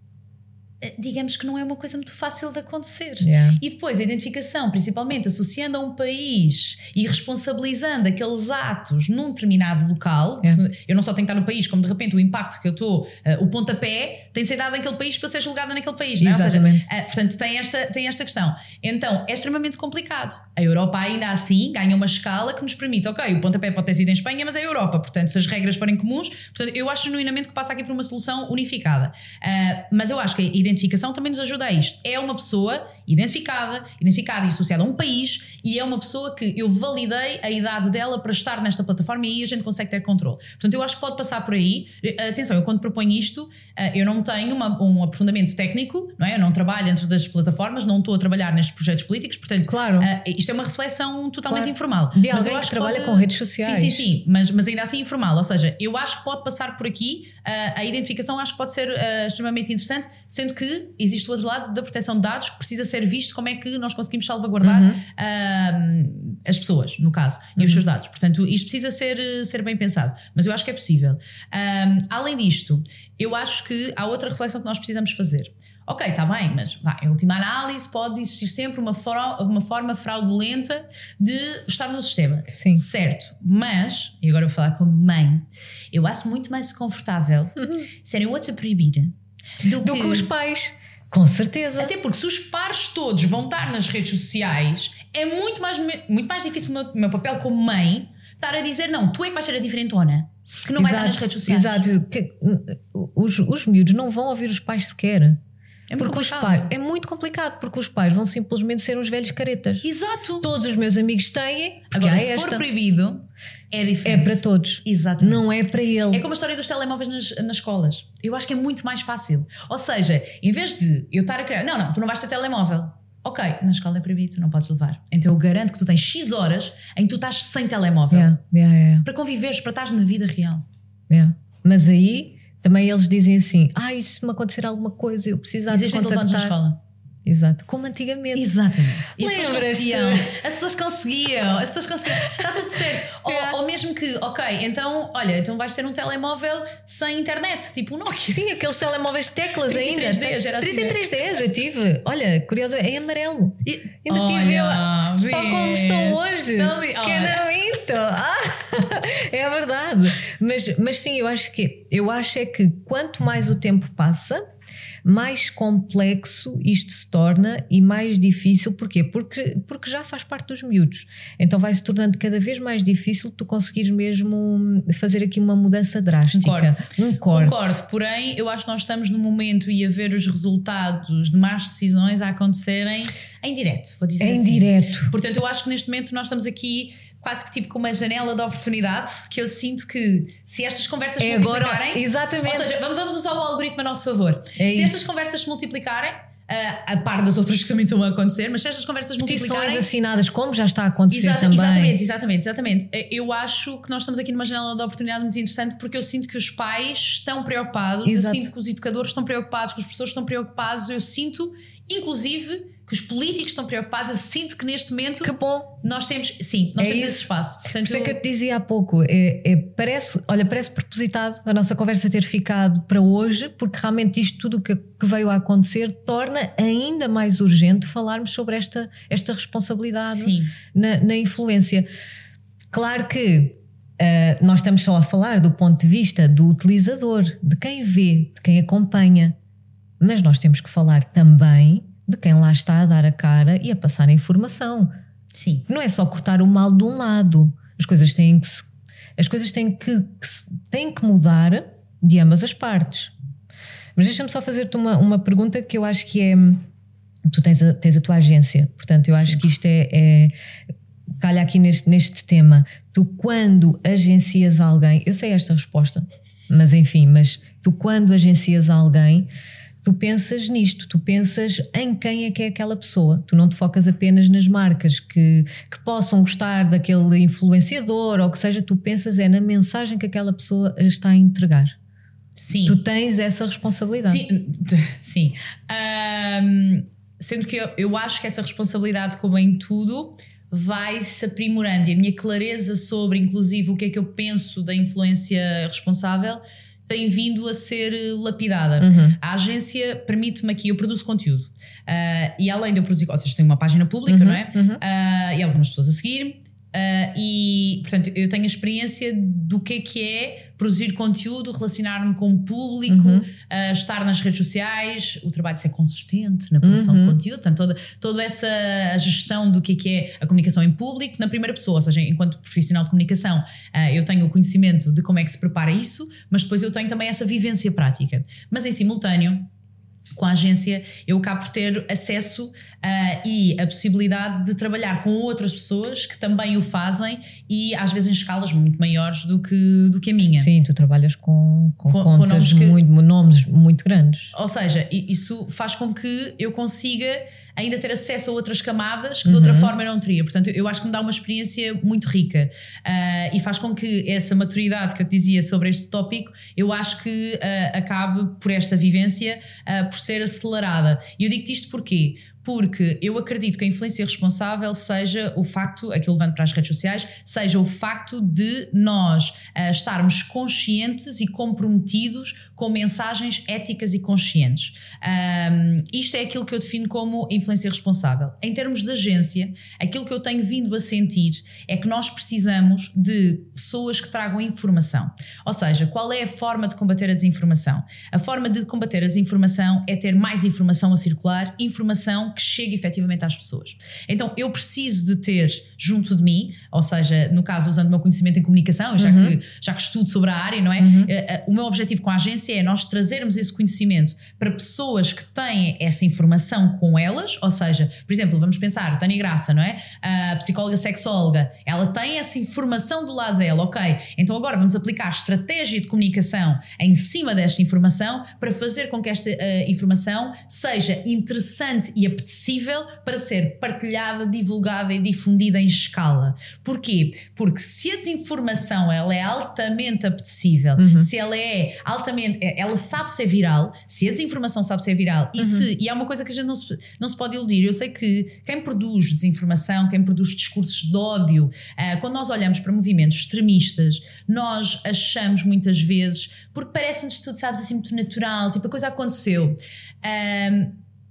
digamos que não é uma coisa muito fácil de acontecer. Yeah. E depois a identificação, principalmente associando a um país e responsabilizando aqueles atos num determinado local, yeah. eu não só tenho que estar no país, como de repente o impacto que eu estou, uh, o pontapé tem de ser dado naquele país para ser julgado naquele país, não é? Exatamente. Ou seja, uh, portanto tem esta, tem esta questão. Então é extremamente complicado. A Europa ainda assim ganha uma escala que nos permite, ok, o pontapé pode ter sido em Espanha, mas é a Europa, portanto se as regras forem comuns, portanto eu acho genuinamente que passa aqui por uma solução unificada. Uh, mas eu acho que a identificação também nos ajuda a isto. É uma pessoa identificada, identificada e associada a um país, e é uma pessoa que eu validei a idade dela para estar nesta plataforma, e aí a gente consegue ter controle. Portanto, eu acho que pode passar por aí. Atenção, eu quando proponho isto, eu não tenho uma, um aprofundamento técnico, não é? Eu não trabalho dentro das plataformas, não estou a trabalhar nestes projetos políticos, portanto, claro. isto é uma reflexão totalmente claro. informal. De mas alguém eu acho que trabalha pode... com redes sociais. Sim, sim, sim, mas, mas ainda assim informal. Ou seja, eu acho que pode passar por aqui, a identificação acho que pode ser uh, extremamente interessante, sendo que existe o outro lado da proteção de dados, que precisa ser visto como é que nós conseguimos salvaguardar uhum. uh, as pessoas, no caso, e uhum. os seus dados. Portanto, isto precisa ser, ser bem pensado, mas eu acho que é possível. Um, além disto, eu acho que há outra reflexão que nós precisamos fazer. Ok, está bem, mas vai, em última análise pode existir sempre uma, for- uma forma fraudulenta de estar no sistema. Sim. Certo, mas, e agora eu vou falar como mãe, eu acho muito mais confortável uhum. serem outros a proibir do, do que... que os pais. Com certeza. Até porque se os pares todos vão estar nas redes sociais, é muito mais, muito mais difícil o meu, meu papel como mãe estar a dizer, não, tu é que vais ser a diferentona, que não exato, vai estar nas redes sociais. Exato, que, os, os miúdos não vão ouvir os pais sequer. É porque os pais, é muito complicado, porque os pais vão simplesmente ser uns velhos caretas. Exato. Todos os meus amigos têm. Agora, se esta. for proibido, é diferente. É para todos. Exatamente. Não é para ele. É como a história dos telemóveis nas, nas escolas. Eu acho que é muito mais fácil. Ou seja, em vez de eu estar a criar, não, não, tu não vais ter telemóvel. Ok, na escola é proibido, tu não podes levar. Então eu garanto que tu tens X horas em que tu estás sem telemóvel. Yeah, yeah, yeah. Para conviveres, para estares na vida real. Yeah. Mas aí também eles dizem assim, ah, e se me acontecer alguma coisa, eu precisava de contactar... Existem telefones na escola. Exato, como antigamente. Exatamente. E as pessoas Lembras-te? conseguiam. As pessoas conseguiam. As pessoas conseguiam. Está tudo certo. Ou, É. ou mesmo que, ok, então, olha, então vais ter um telemóvel sem internet, tipo um Nokia. Sim, aqueles telemóveis de teclas trinta e ainda. três D, era assim, trinta e três Ds eu tive. Olha, curioso, é em amarelo. E, Ainda tive eu, olha, tal como vês? estão hoje. Estão ali, Que olha. não minto. Ah, é verdade. Mas, mas sim, eu acho que eu acho é que quanto mais o tempo passa, mais complexo isto se torna e mais difícil. Porquê? Porque, porque já faz parte dos miúdos. Então vai se tornando cada vez mais difícil tu conseguires mesmo fazer aqui uma mudança drástica. Concordo. Um corte. Concordo, porém eu acho que nós estamos no momento e a ver os resultados de más decisões a acontecerem em direto, vou dizer Em assim. direto. Portanto, eu acho que neste momento nós estamos aqui quase que tipo com uma janela de oportunidade, que eu sinto que se estas conversas se É agora, multiplicarem, exatamente. ou seja, vamos, vamos usar o algoritmo a nosso favor. É se isso. estas conversas se multiplicarem, a, a par das outras que também estão a acontecer, mas se estas conversas Petições multiplicarem, assinadas, como já está a acontecer Exata- também. Exatamente, exatamente, exatamente. Eu acho que nós estamos aqui numa janela de oportunidade muito interessante, porque eu sinto que os pais estão preocupados, Exato. eu sinto que os educadores estão preocupados, que os professores estão preocupados, eu sinto, inclusive, que os políticos estão preocupados, eu sinto que neste momento Que bom. nós temos, sim, nós É temos isso. esse espaço. Por Portanto, isso é que eu te dizia há pouco, é, é, parece, olha, parece propositado a nossa conversa ter ficado para hoje, porque realmente isto tudo que, que veio a acontecer torna ainda mais urgente falarmos sobre esta, esta responsabilidade sim. na, na influência. Claro que uh, nós estamos só a falar do ponto de vista do utilizador, de quem vê, de quem acompanha, mas nós temos que falar também de quem lá está a dar a cara e a passar a informação. Sim. Não é só cortar o mal de um lado. As coisas têm que, se, as coisas têm que, que, se, têm que mudar de ambas as partes. Mas deixa-me só fazer-te uma, uma pergunta que eu acho que é... Tu tens a, tens a tua agência, portanto eu acho Sim. que isto é... é calha aqui neste, neste tema. Tu quando agencias alguém... Eu sei esta resposta, mas enfim, mas tu quando agencias alguém... Tu pensas nisto, tu pensas em quem é que é aquela pessoa. Tu não te focas apenas nas marcas que, que possam gostar daquele influenciador ou que seja, tu pensas é na mensagem que aquela pessoa está a entregar. Sim. Tu tens essa responsabilidade. Sim. Sim. Um, sendo que eu, eu acho que essa responsabilidade, como em tudo, vai-se aprimorando. E a minha clareza sobre, inclusive, o que é que eu penso da influência responsável tem vindo a ser lapidada. Uhum. A agência permite-me aqui, eu produzo conteúdo uh, e além de eu produzir, ou seja, tenho uma página pública, uhum, não é? Uhum. Uh, e algumas pessoas a seguir-me uh, e, portanto, eu tenho a experiência do que é que é produzir conteúdo, relacionar-me com o público, uhum. uh, estar nas redes sociais, o trabalho de ser consistente na produção uhum. de conteúdo, portanto, toda, toda essa a gestão do que é que é a comunicação em público na primeira pessoa, ou seja, enquanto profissional de comunicação, uh, eu tenho o conhecimento de como é que se prepara isso, mas depois eu tenho também essa vivência prática. Mas em simultâneo, com a agência, eu acabo por ter acesso uh, e a possibilidade de trabalhar com outras pessoas que também o fazem e às vezes em escalas muito maiores do que, do que a minha. Sim, tu trabalhas com, com, com contas, com nomes, que, muito, nomes muito grandes. Ou seja, isso faz com que eu consiga ainda ter acesso a outras camadas que de uhum. outra forma eu não teria. Portanto, eu acho que me dá uma experiência muito rica uh, e faz com que essa maturidade que eu te dizia sobre este tópico, eu acho que uh, acabe por esta vivência uh, por ser acelerada. E eu digo-te isto porquê? Porque eu acredito que a influência responsável seja o facto, aqui levando para as redes sociais, seja o facto de nós uh, estarmos conscientes e comprometidos com mensagens éticas e conscientes. Um, isto é aquilo que eu defino como influência responsável. Em termos de agência, aquilo que eu tenho vindo a sentir é que nós precisamos de pessoas que tragam informação. Ou seja, qual é a forma de combater a desinformação? A forma de combater a desinformação é ter mais informação a circular, informação que chegue efetivamente às pessoas. Então eu preciso de ter junto de mim, ou seja, no caso usando o meu conhecimento em comunicação, já, uhum. que, já que estudo sobre a área, não é? Uhum. O meu objetivo com a agência é nós trazermos esse conhecimento para pessoas que têm essa informação com elas, ou seja, por exemplo, vamos pensar, Tânia Graça, não é? A psicóloga sexóloga, ela tem essa informação do lado dela, ok, então agora vamos aplicar estratégia de comunicação em cima desta informação para fazer com que esta uh, informação seja interessante e apetecível apetecível para ser partilhada, divulgada e difundida em escala. Porquê? Porque se a desinformação ela é altamente apetecível, uhum. se ela é altamente, ela sabe ser viral, se a desinformação sabe ser viral, e, uhum. se, e há uma coisa que a gente não se, não se pode iludir, eu sei que quem produz desinformação, quem produz discursos de ódio, uh, quando nós olhamos para movimentos extremistas, nós achamos muitas vezes, porque parece-nos tudo, sabes, assim muito natural, tipo a coisa aconteceu. Um,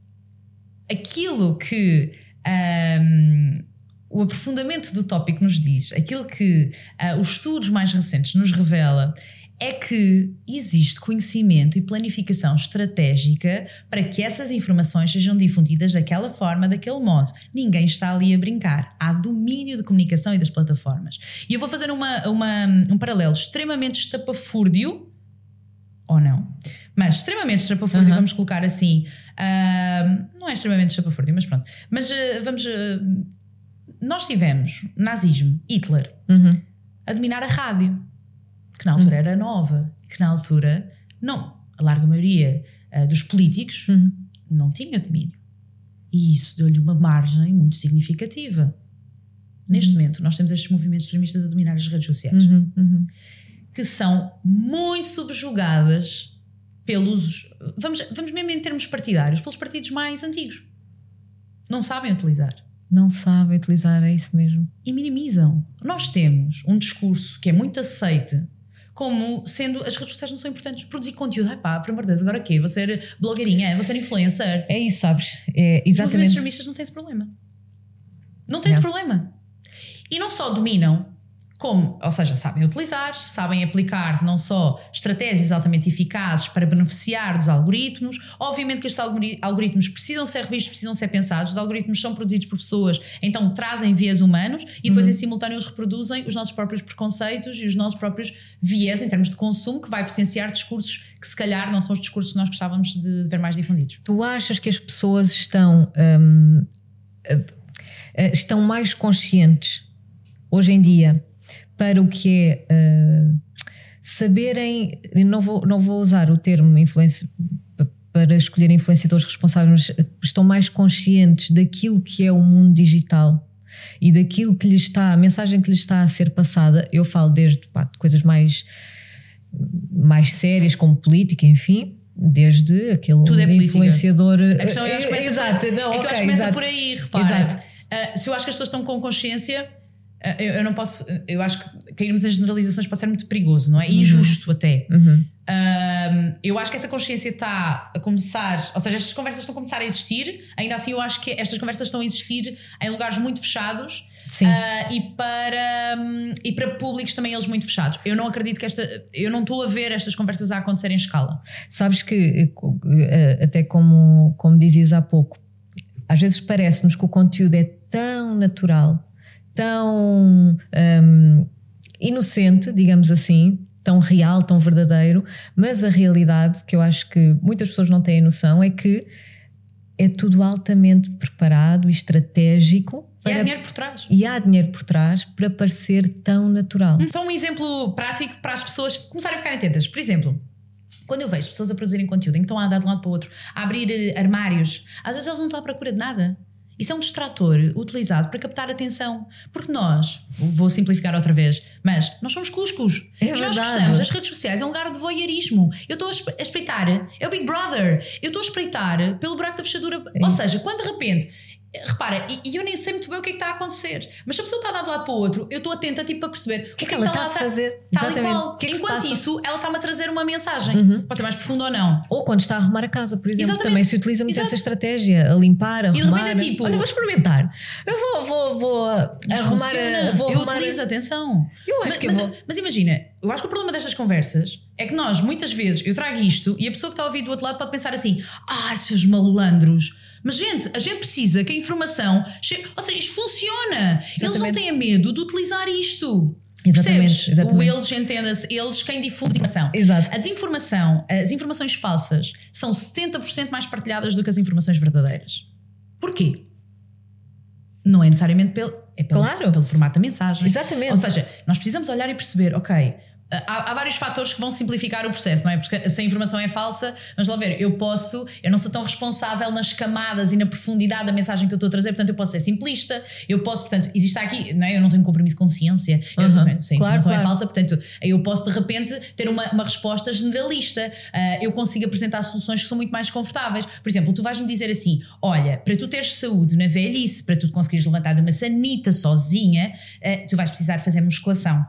aquilo que um, o aprofundamento do tópico nos diz, aquilo que uh, os estudos mais recentes nos revela, é que existe conhecimento e planificação estratégica para que essas informações sejam difundidas daquela forma, daquele modo. Ninguém está ali a brincar. Há domínio de comunicação e das plataformas. E eu vou fazer uma, uma, um paralelo extremamente estapafúrdio, ou não, mas extremamente estapafúrdio, uhum. vamos colocar assim, uh, não é extremamente estapafúrdio, mas pronto. Mas uh, vamos... Uh, nós tivemos nazismo, Hitler, uhum. a dominar a rádio, que na altura uhum. era nova, que na altura, não, a larga maioria uh, dos políticos uhum. não tinha domínio. E isso deu-lhe uma margem muito significativa. Uhum. Neste momento, nós temos estes movimentos extremistas a dominar as redes sociais, uhum. Uhum. que são muito subjugadas pelos, vamos, vamos mesmo em termos partidários, pelos partidos mais antigos. Não sabem utilizar. Não sabem utilizar, é isso mesmo. E minimizam. Nós temos um discurso que é muito aceite como sendo as redes sociais não são importantes. Produzir conteúdo, ai pá, por amor de Deus, agora o quê? Vou ser blogueirinha, vou ser influencer. É isso, sabes? É exatamente. Os movimentos extremistas não têm esse problema. Não têm é. esse problema. E não só dominam, como, ou seja, sabem utilizar, sabem aplicar não só estratégias altamente eficazes para beneficiar dos algoritmos. Obviamente que estes algoritmos precisam ser revistos, precisam ser pensados. Os algoritmos são produzidos por pessoas, então trazem viés humanos e depois uhum. em simultâneo eles reproduzem os nossos próprios preconceitos e os nossos próprios viés em termos de consumo, que vai potenciar discursos que se calhar não são os discursos que nós gostávamos de ver mais difundidos. Tu achas que as pessoas estão, hum, estão mais conscientes hoje em dia para o que é uh, saberem, não vou, não vou usar o termo influência para escolher influenciadores responsáveis, mas estão mais conscientes daquilo que é o mundo digital e daquilo que lhes está, a mensagem que lhes está a ser passada. Eu falo desde pá, de coisas mais, mais sérias como política, enfim, desde aquele Tudo é influenciador. A questão eu acho que começa, exato, não, é que okay, eu acho que começa exato. por aí, repara. Exato. Uh, se eu acho que as pessoas estão com consciência, Eu, eu não posso, eu acho que cairmos em generalizações pode ser muito perigoso, não é? E injusto uhum. até. Uhum. Um, eu acho que essa consciência está a começar, ou seja, estas conversas estão a começar a existir, ainda assim eu acho que estas conversas estão a existir em lugares muito fechados uh, e, para, um, e para públicos também eles muito fechados. Eu não acredito que esta, eu não estou a ver estas conversas a acontecer em escala. Sabes que, até como, como dizias há pouco, às vezes parece-nos que o conteúdo é tão natural, tão um, inocente, digamos assim, tão real, tão verdadeiro, mas a realidade, que eu acho que muitas pessoas não têm noção, é que é tudo altamente preparado e estratégico. E há dinheiro por trás. E há dinheiro por trás para parecer tão natural. Só um exemplo prático para as pessoas começarem a ficarem atentas. Por exemplo, quando eu vejo pessoas a produzirem conteúdo em que estão a andar de um lado para o outro, a abrir uh, armários, às vezes eles não estão à procura de nada. Isso é um distrator utilizado para captar atenção. Porque nós, vou simplificar outra vez, mas nós somos cuscos. É e verdade. Nós gostamos, as redes sociais é um lugar de voyeurismo. Eu estou a espreitar, é o Big Brother. Eu estou a espreitar pelo buraco da fechadura. É Ou seja, quando de repente... Repara, e eu nem sei muito bem o que é que está a acontecer, mas se a pessoa está a dar de lá para o outro, eu estou atenta tipo, a perceber o que é que, que ela está, está a fazer. Está ali qual. Que é que Enquanto isso, ela está-me a trazer uma mensagem. Uhum. Pode ser mais profunda ou não. Ou quando está a arrumar a casa, por exemplo. Exatamente. Também se utiliza muito Exato. essa estratégia, a limpar, a arrumar. E de repente é tipo, olha, vou experimentar. Eu vou, vou, vou arrumar. A, vou eu arrumar utilizo, a... atenção. Eu acho mas, que mas, vou... mas imagina, eu acho que o problema destas conversas é que nós, muitas vezes, eu trago isto e a pessoa que está a ouvir do outro lado pode pensar assim: ah, esses malandros. Mas, gente, a gente precisa que a informação chegue. Ou seja, isto funciona. Exatamente. Eles não têm medo de utilizar isto. Exatamente, exatamente. O eles, entenda-se, eles quem difunde a informação. Exato. A desinformação, as informações falsas são setenta por cento mais partilhadas do que as informações verdadeiras. Porquê? Não é necessariamente pelo, é pelo, claro. pelo formato da mensagem. Exatamente. Ou seja, nós precisamos olhar e perceber, ok, Há, há vários fatores que vão simplificar o processo, não é? Porque se a informação é falsa, vamos lá ver, eu posso, eu não sou tão responsável nas camadas e na profundidade da mensagem que eu estou a trazer, portanto eu posso ser simplista, eu posso, portanto, existe aqui, não é? Eu não tenho compromisso com ciência, uhum. eu, não, se a informação claro, claro. é falsa, portanto eu posso de repente ter uma, uma resposta generalista, uh, eu consigo apresentar soluções que são muito mais confortáveis. Por exemplo, tu vais-me dizer assim, olha, para tu teres saúde na velhice, para tu conseguires levantar de uma sanita sozinha, uh, tu vais precisar fazer musculação.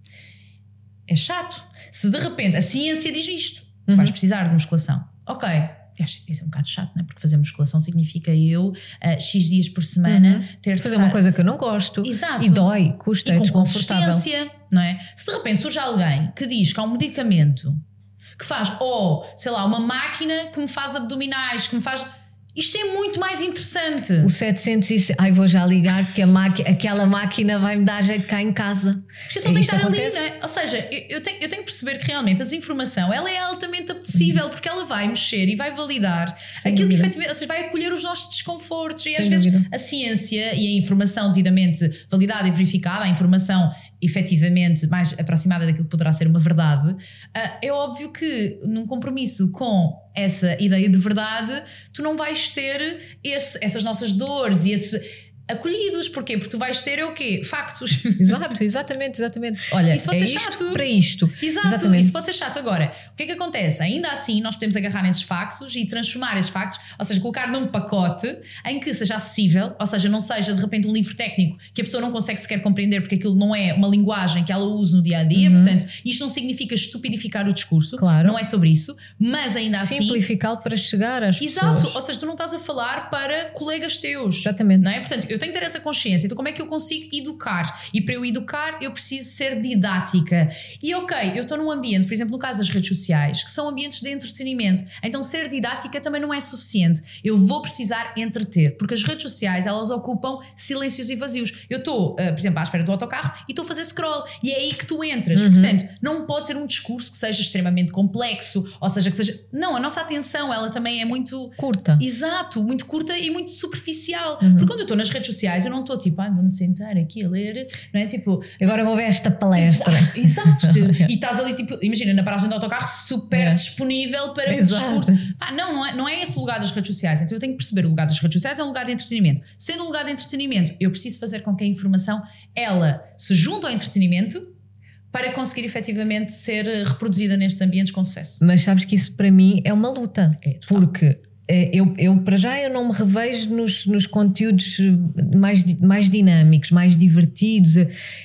É chato. Se de repente a ciência diz isto, tu uhum. vais precisar de musculação. Ok, isso é um bocado chato, não é? Porque fazer musculação significa eu, uh, X dias por semana, uhum. ter de fazer estar... uma coisa que eu não gosto. Exato. E dói, custa, e é com desconfortável. consistência, não é? Se de repente surge alguém que diz que há um medicamento que faz, ou sei lá, uma máquina que me faz abdominais, que me faz... Isto é muito mais interessante. O setecentos e... Ai, vou já ligar que a máquina, aquela máquina vai-me dar jeito cá em casa. Porque eu só é tenho que estar ali, não é? Ou seja, eu, eu, tenho, eu tenho que perceber que realmente a desinformação, ela é altamente apetecível, porque ela vai mexer e vai validar Sem aquilo dúvida. que efetivamente, ou seja, vai acolher os nossos desconfortos. E Sem às dúvida. vezes a ciência e a informação devidamente validada e verificada, a informação efetivamente mais aproximada daquilo que poderá ser uma verdade, é óbvio que num compromisso com essa ideia de verdade, tu não vais ter esse, essas nossas dores e esses acolhidos. Porquê? Porque tu vais ter é o quê? Factos. Exato, exatamente, exatamente. Olha, isso pode é ser isto chato. para isto. Exato, exatamente. Isso pode ser chato. Agora, o que é que acontece? Ainda assim, nós podemos agarrar nesses factos e transformar esses factos, ou seja, colocar num pacote em que seja acessível, ou seja, não seja de repente um livro técnico que a pessoa não consegue sequer compreender porque aquilo não é uma linguagem que ela usa no dia a dia. Uhum. Portanto, isto não significa estupidificar o discurso, claro. Não é sobre isso, mas ainda assim simplificá-lo para chegar às exato, pessoas. Ou seja, tu não estás a falar para colegas teus. Exatamente. Não é? Portanto, eu tenho que ter essa consciência. Então como é que eu consigo educar? E para eu educar eu preciso ser didática. E ok, eu estou num ambiente, por exemplo no caso das redes sociais, que são ambientes de entretenimento, então ser didática também não é suficiente. Eu vou precisar entreter, porque as redes sociais elas ocupam silêncios e vazios. Eu estou, uh, por exemplo à espera do autocarro e estou a fazer scroll e é aí que tu entras. Uhum. Portanto, não pode ser um discurso que seja extremamente complexo, ou seja, que seja... Não, a nossa atenção ela também é muito... curta. Exato, muito curta e muito superficial. Uhum. Porque quando eu estou nas redes sociais eu não estou tipo, ah, vou-me sentar aqui a ler, não é? Tipo, agora vou ver esta palestra. Exato, exato. E estás ali, tipo, imagina, na paragem do autocarro, super é. disponível para o discurso. Ah, não, não é, não é esse o lugar das redes sociais. Então eu tenho que perceber o lugar das redes sociais é um lugar de entretenimento. Sendo um lugar de entretenimento, eu preciso fazer com que a informação, ela se junte ao entretenimento para conseguir efetivamente ser reproduzida nestes ambientes com sucesso. Mas sabes que isso para mim é uma luta. É, porque... Eu, eu, para já, eu não me revejo nos, nos conteúdos mais, mais dinâmicos, mais divertidos.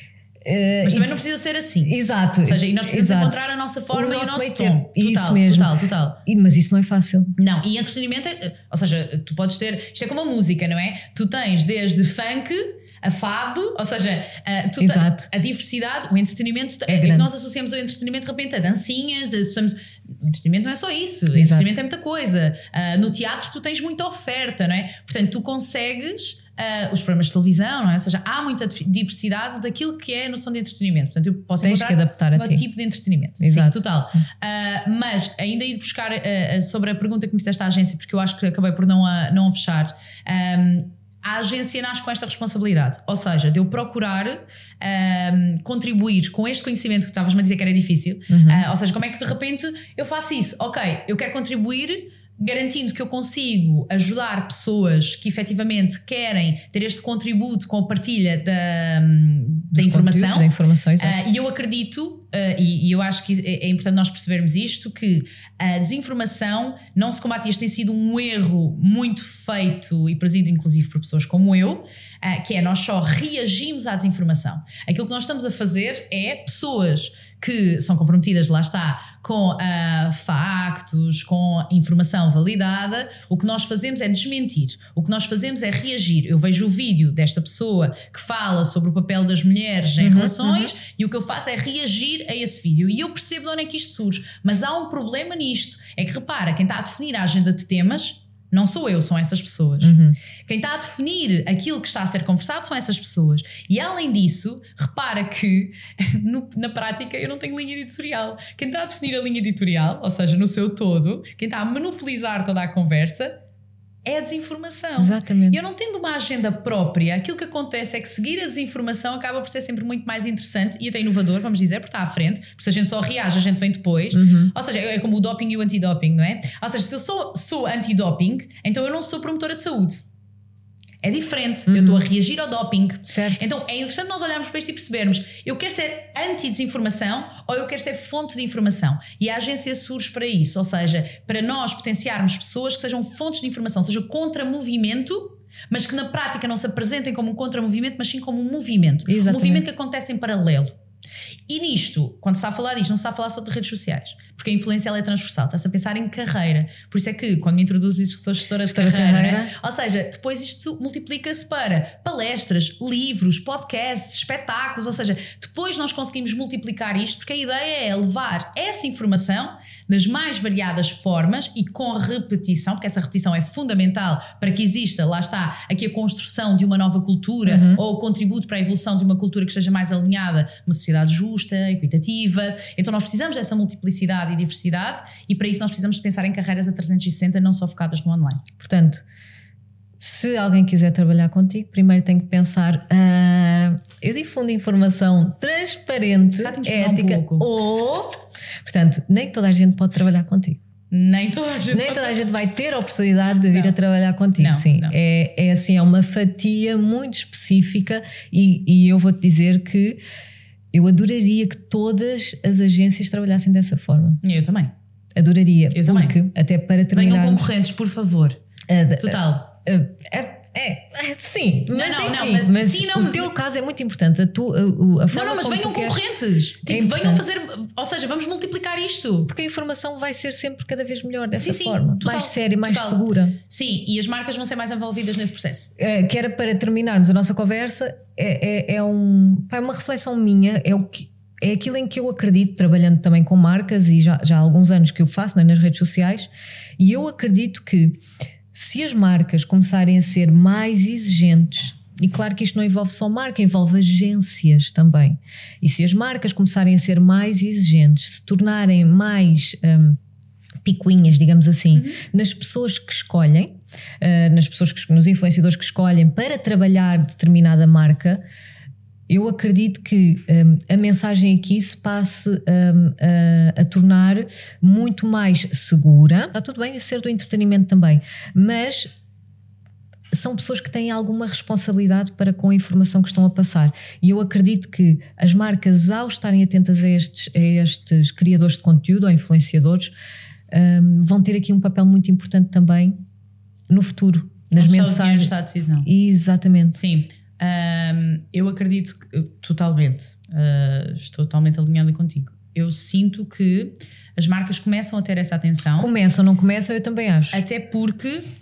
Mas também não precisa ser assim. Exato. Ou seja, e nós precisamos exato. encontrar a nossa forma o e o nosso tom. Total, isso mesmo. Total, total. E, mas isso não é fácil. Não, e entretenimento é, ou seja, tu podes ter, isto é como a música, não é? Tu tens desde funk a fado, ou seja, a, tu Exato. a diversidade, o entretenimento, é é nós associamos ao entretenimento de repente a dancinhas, associamos, o entretenimento não é só isso, o Exato. entretenimento é muita coisa. Uh, no teatro tu tens muita oferta, não é? Portanto, tu consegues uh, os programas de televisão, não é? Ou seja, há muita diversidade daquilo que é a noção de entretenimento. Portanto, eu posso tens encontrar que adaptar um tipo de entretenimento. Exato. Sim, total. Sim. Uh, mas ainda ir buscar uh, sobre a pergunta que me fizeste à agência, porque eu acho que acabei por não a, não a fechar. Um, A agência nasce com esta responsabilidade, ou seja, de eu procurar um, contribuir com este conhecimento que estavas-me a dizer que era difícil, uhum. uh, ou seja, como é que de repente eu faço isso? Ok, eu quero contribuir garantindo que eu consigo ajudar pessoas que efetivamente querem ter este contributo com a partilha da, da informação, da informação uh, e eu acredito, uh, e, e eu acho que é, é importante nós percebermos isto, que a desinformação não se combate. Este tem sido um erro muito feito e produzido inclusive por pessoas como eu, uh, que é nós só reagimos à desinformação. Aquilo que nós estamos a fazer é pessoas que são comprometidas, lá está, com uh, factos, com informação validada, o que nós fazemos é desmentir, o que nós fazemos é reagir. Eu vejo o vídeo desta pessoa que fala sobre o papel das mulheres em uhum, relações uhum. e o que eu faço é reagir a esse vídeo e eu percebo de onde é que isto surge, mas há um problema nisto, é que repara, quem está a definir a agenda de temas não sou eu, são essas pessoas. Uhum. Quem está a definir aquilo que está a ser conversado são essas pessoas. E além disso, repara que no, na prática eu não tenho linha editorial. Quem está a definir a linha editorial, ou seja, no seu todo, quem está a monopolizar toda a conversa, é a desinformação. Exatamente. E eu não tendo uma agenda própria, aquilo que acontece é que seguir a desinformação acaba por ser sempre muito mais interessante e até inovador, vamos dizer, porque está à frente, porque se a gente só reage, a gente vem depois. Uhum. Ou seja, é como o doping e o antidoping, não é? Ou seja, se eu sou, sou anti-doping, então eu não sou promotora de saúde. É diferente, uhum. eu estou a reagir ao doping. Certo. Então é interessante nós olharmos para isto e percebermos: eu quero ser anti-desinformação ou eu quero ser fonte de informação. E a agência surge para isso, ou seja, para nós potenciarmos pessoas que sejam fontes de informação, seja contra-movimento, mas que na prática não se apresentem como um contra-movimento, mas sim como um movimento. Exatamente. Um movimento que acontece em paralelo. E nisto, quando se está a falar disto, não se está a falar só de redes sociais, porque a influência ela é transversal, está-se a pensar em carreira. Por isso é que quando me introduzes que sou gestora de carreira, carreira. Né? Ou seja, depois isto multiplica-se para palestras, livros, podcasts, espetáculos, ou seja, depois nós conseguimos multiplicar isto, porque a ideia é levar essa informação nas mais variadas formas e com repetição, porque essa repetição é fundamental para que exista, lá está, aqui a construção de uma nova cultura, uhum. ou o contributo para a evolução de uma cultura que esteja mais alinhada, uma sociedade justa, equitativa. Então nós precisamos dessa multiplicidade e diversidade, e para isso nós precisamos de pensar em carreiras a trezentos e sessenta, não só focadas no online. Portanto, se alguém quiser trabalhar contigo, primeiro tem que pensar, uh, eu difundo informação transparente, ética, um ou, portanto, nem toda a gente pode trabalhar contigo. Nem toda a gente, nem toda a gente vai ter a oportunidade de vir não. a trabalhar contigo. Não, sim, não. É, é assim, é uma fatia muito específica, e, e eu vou-te dizer que eu adoraria que todas as agências trabalhassem dessa forma. Eu também. Adoraria. Eu porque, também. Até para terminar... Venham concorrentes, por favor. Uh, Total. Uh, uh, é, é, sim, não, mas não, enfim, não, mas, mas sim, não, o teu caso é muito importante. A, tu, a, a forma não, não, mas como venham tu concorrentes. É tipo, venham fazer. Ou seja, vamos multiplicar isto. Porque a informação vai ser sempre cada vez melhor dessa sim, forma. Sim, total, mais séria, mais total. segura. Sim, e as marcas vão ser mais envolvidas nesse processo. Uh, que era para terminarmos a nossa conversa, é, é, é, um, é uma reflexão minha, é o que. É aquilo em que eu acredito, trabalhando também com marcas, e já, já há alguns anos que eu faço, não é, nas redes sociais, e eu acredito que se as marcas começarem a ser mais exigentes, e claro que isto não envolve só marca, envolve agências também, e se as marcas começarem a ser mais exigentes, se tornarem mais um, picuinhas, digamos assim, uhum. nas pessoas que escolhem, uh, nas pessoas que, nos influenciadores que escolhem para trabalhar determinada marca, eu acredito que um, a mensagem aqui se passe um, a, a tornar muito mais segura. Está tudo bem isso ser do entretenimento também, mas são pessoas que têm alguma responsabilidade para com a informação que estão a passar. E eu acredito que as marcas, ao estarem atentas a estes, a estes criadores de conteúdo ou influenciadores, um, vão ter aqui um papel muito importante também no futuro, nas não mensagens. Só o dinheiro está a decisão. Exatamente. Sim. Um, eu acredito que, totalmente, uh, estou totalmente alinhada contigo. Eu sinto que as marcas começam a ter essa atenção. Começam, não começam, eu também acho. Até porque uh,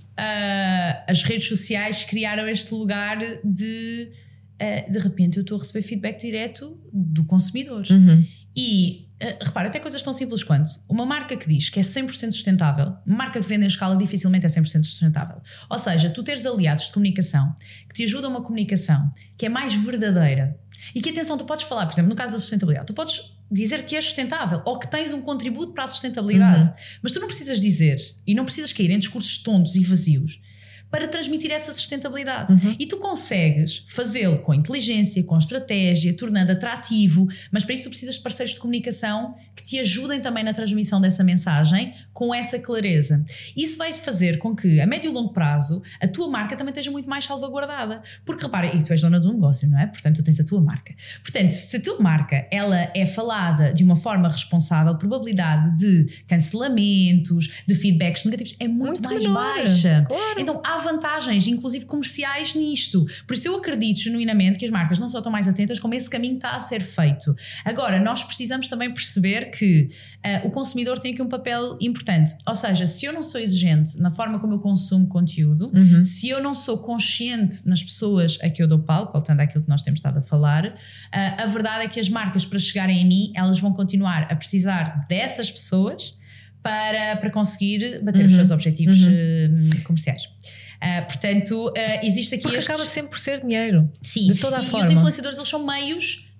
as redes sociais criaram este lugar de uh, de repente eu estou a receber feedback direto do consumidor. Uhum. E uh, repara, até coisas tão simples quanto uma marca que diz que é cem por cento sustentável, uma marca que vende em escala dificilmente é cem por cento sustentável. Ou seja, tu teres aliados de comunicação que te ajudam a uma comunicação que é mais verdadeira e que, atenção, tu podes falar, por exemplo, no caso da sustentabilidade, tu podes dizer que és sustentável ou que tens um contributo para a sustentabilidade, uhum. mas tu não precisas dizer e não precisas cair em discursos tontos e vazios para transmitir essa sustentabilidade. Uhum. E tu consegues fazê-lo com inteligência, com estratégia, tornando atrativo, mas para isso tu precisas de parceiros de comunicação que te ajudem também na transmissão dessa mensagem com essa clareza. Isso vai fazer com que, a médio e longo prazo, a tua marca também esteja muito mais salvaguardada. Porque repara, e tu és dona do negócio, não é? Portanto, tu tens a tua marca. Portanto, se a tua marca ela é falada de uma forma responsável, a probabilidade de cancelamentos, de feedbacks negativos é muito, muito mais menor, baixa. Claro. Então, há vantagens, inclusive comerciais, nisto. Por isso eu acredito genuinamente que as marcas não só estão mais atentas, como esse caminho está a ser feito. Agora, nós precisamos também perceber que uh, o consumidor tem aqui um papel importante. Ou seja, se eu não sou exigente na forma como eu consumo conteúdo, uhum. se eu não sou consciente nas pessoas a que eu dou palco, voltando àquilo que nós temos estado a falar, uh, a verdade é que as marcas, para chegarem a mim, elas vão continuar a precisar dessas pessoas para, para conseguir bater uhum. os seus objetivos uhum. uh, comerciais. Uh, portanto, uh, existe aqui porque estes... acaba sempre por ser dinheiro. Sim, de toda a e, forma. E os influenciadores, eles são meios de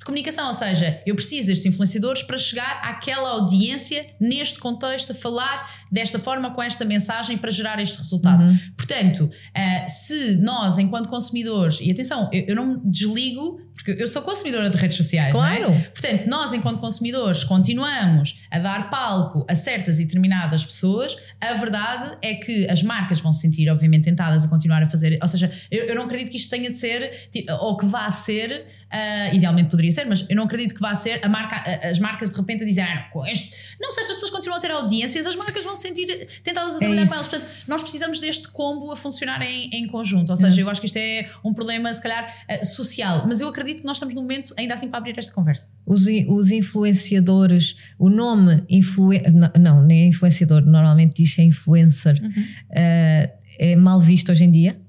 comunicação, ou seja, eu preciso destes influenciadores para chegar àquela audiência neste contexto, a falar desta forma, com esta mensagem, para gerar este resultado. Uhum. Portanto, uh, se nós, enquanto consumidores, e atenção, eu, eu não me desligo, porque eu sou consumidora de redes sociais, claro. Não é? Portanto, nós, enquanto consumidores, continuamos a dar palco a certas e determinadas pessoas. A verdade é que as marcas vão se sentir, obviamente, tentadas a continuar a fazer. Ou seja, eu, eu não acredito que isto tenha de ser, ou que vá ser, uh, idealmente poderia ser, mas eu não acredito que vá ser a marca, as marcas de repente a dizer, ah, com este. Não, se estas pessoas continuam a ter audiências, as marcas vão se sentir tentadas a trabalhar é com elas. Portanto, nós precisamos deste combo a funcionar em, em conjunto. Ou seja, uhum. eu acho que isto é um problema, se calhar, uh, social. Mas eu acredito que nós estamos no momento, ainda assim, para abrir esta conversa. Os, os influenciadores, o nome influen... não, não, nem é influenciador, normalmente diz é influencer, uhum. uh, é mal visto hoje em dia?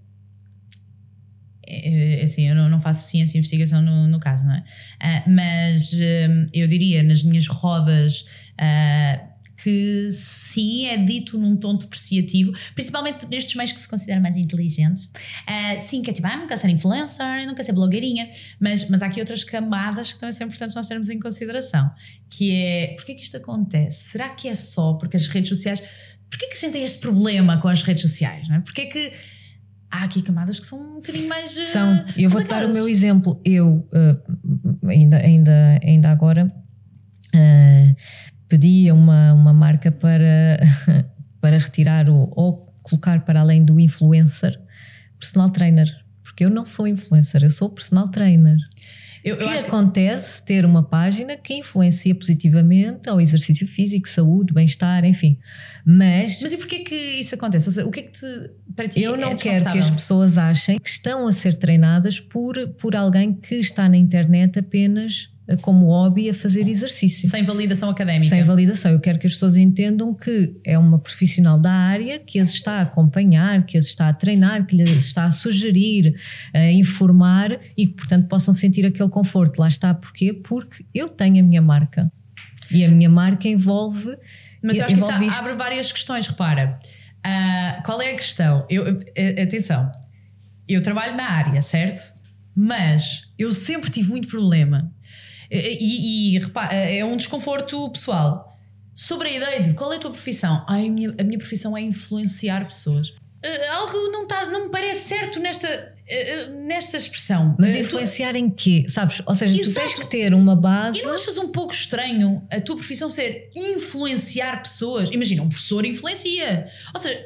É, assim, eu não, não faço ciência e investigação no, no caso, não é? Uh, mas uh, eu diria, nas minhas rodas, uh, que sim, é dito num tom depreciativo, principalmente nestes meios que se consideram mais inteligentes. Uh, sim, que é tipo, ah, nunca ser influencer, nunca ser blogueirinha, mas, mas há aqui outras camadas que também são importantes nós termos em consideração, que é, porquê que isto acontece? Será que é só porque as redes sociais, porquê que a gente tem este problema com as redes sociais, não é? Porquê que há aqui camadas que são um bocadinho mais uh, são, eu vou-te dar o meu exemplo, eu uh, ainda, ainda, ainda agora uh, pedi a uma, uma marca para, para retirar o, ou colocar para além do influencer personal trainer, porque eu não sou influencer, eu sou personal trainer. O que acontece ter uma página que influencia positivamente ao exercício físico, saúde, bem-estar, enfim. Mas, mas e porquê que isso acontece? Ou seja, o que é que te, para ti eu não é quero que as pessoas achem que estão a ser treinadas por, por alguém que está na internet apenas como hobby a fazer exercício. Sem validação académica. Sem validação. Eu quero que as pessoas entendam que é uma profissional da área que as está a acompanhar, que as está a treinar, que lhes está a sugerir, a informar e que, portanto, possam sentir aquele conforto. Lá está. Porquê? Porque eu tenho a minha marca. E a minha marca envolve Mas eu acho que isso abre várias questões, repara. Uh, qual é a questão? Eu, atenção, eu trabalho na área, certo? Mas eu sempre tive muito problema. E, e repara, é um desconforto pessoal sobre a ideia de qual é a tua profissão. Ai, a, minha, a minha profissão é influenciar pessoas. Uh, algo não, tá, não me parece certo nesta, uh, nesta expressão. Mas influenciar uh, tu... em quê? Sabes? Ou seja, Exato. Tu tens que ter uma base. E não achas um pouco estranho a tua profissão ser influenciar pessoas? Imagina, um professor influencia. Ou seja,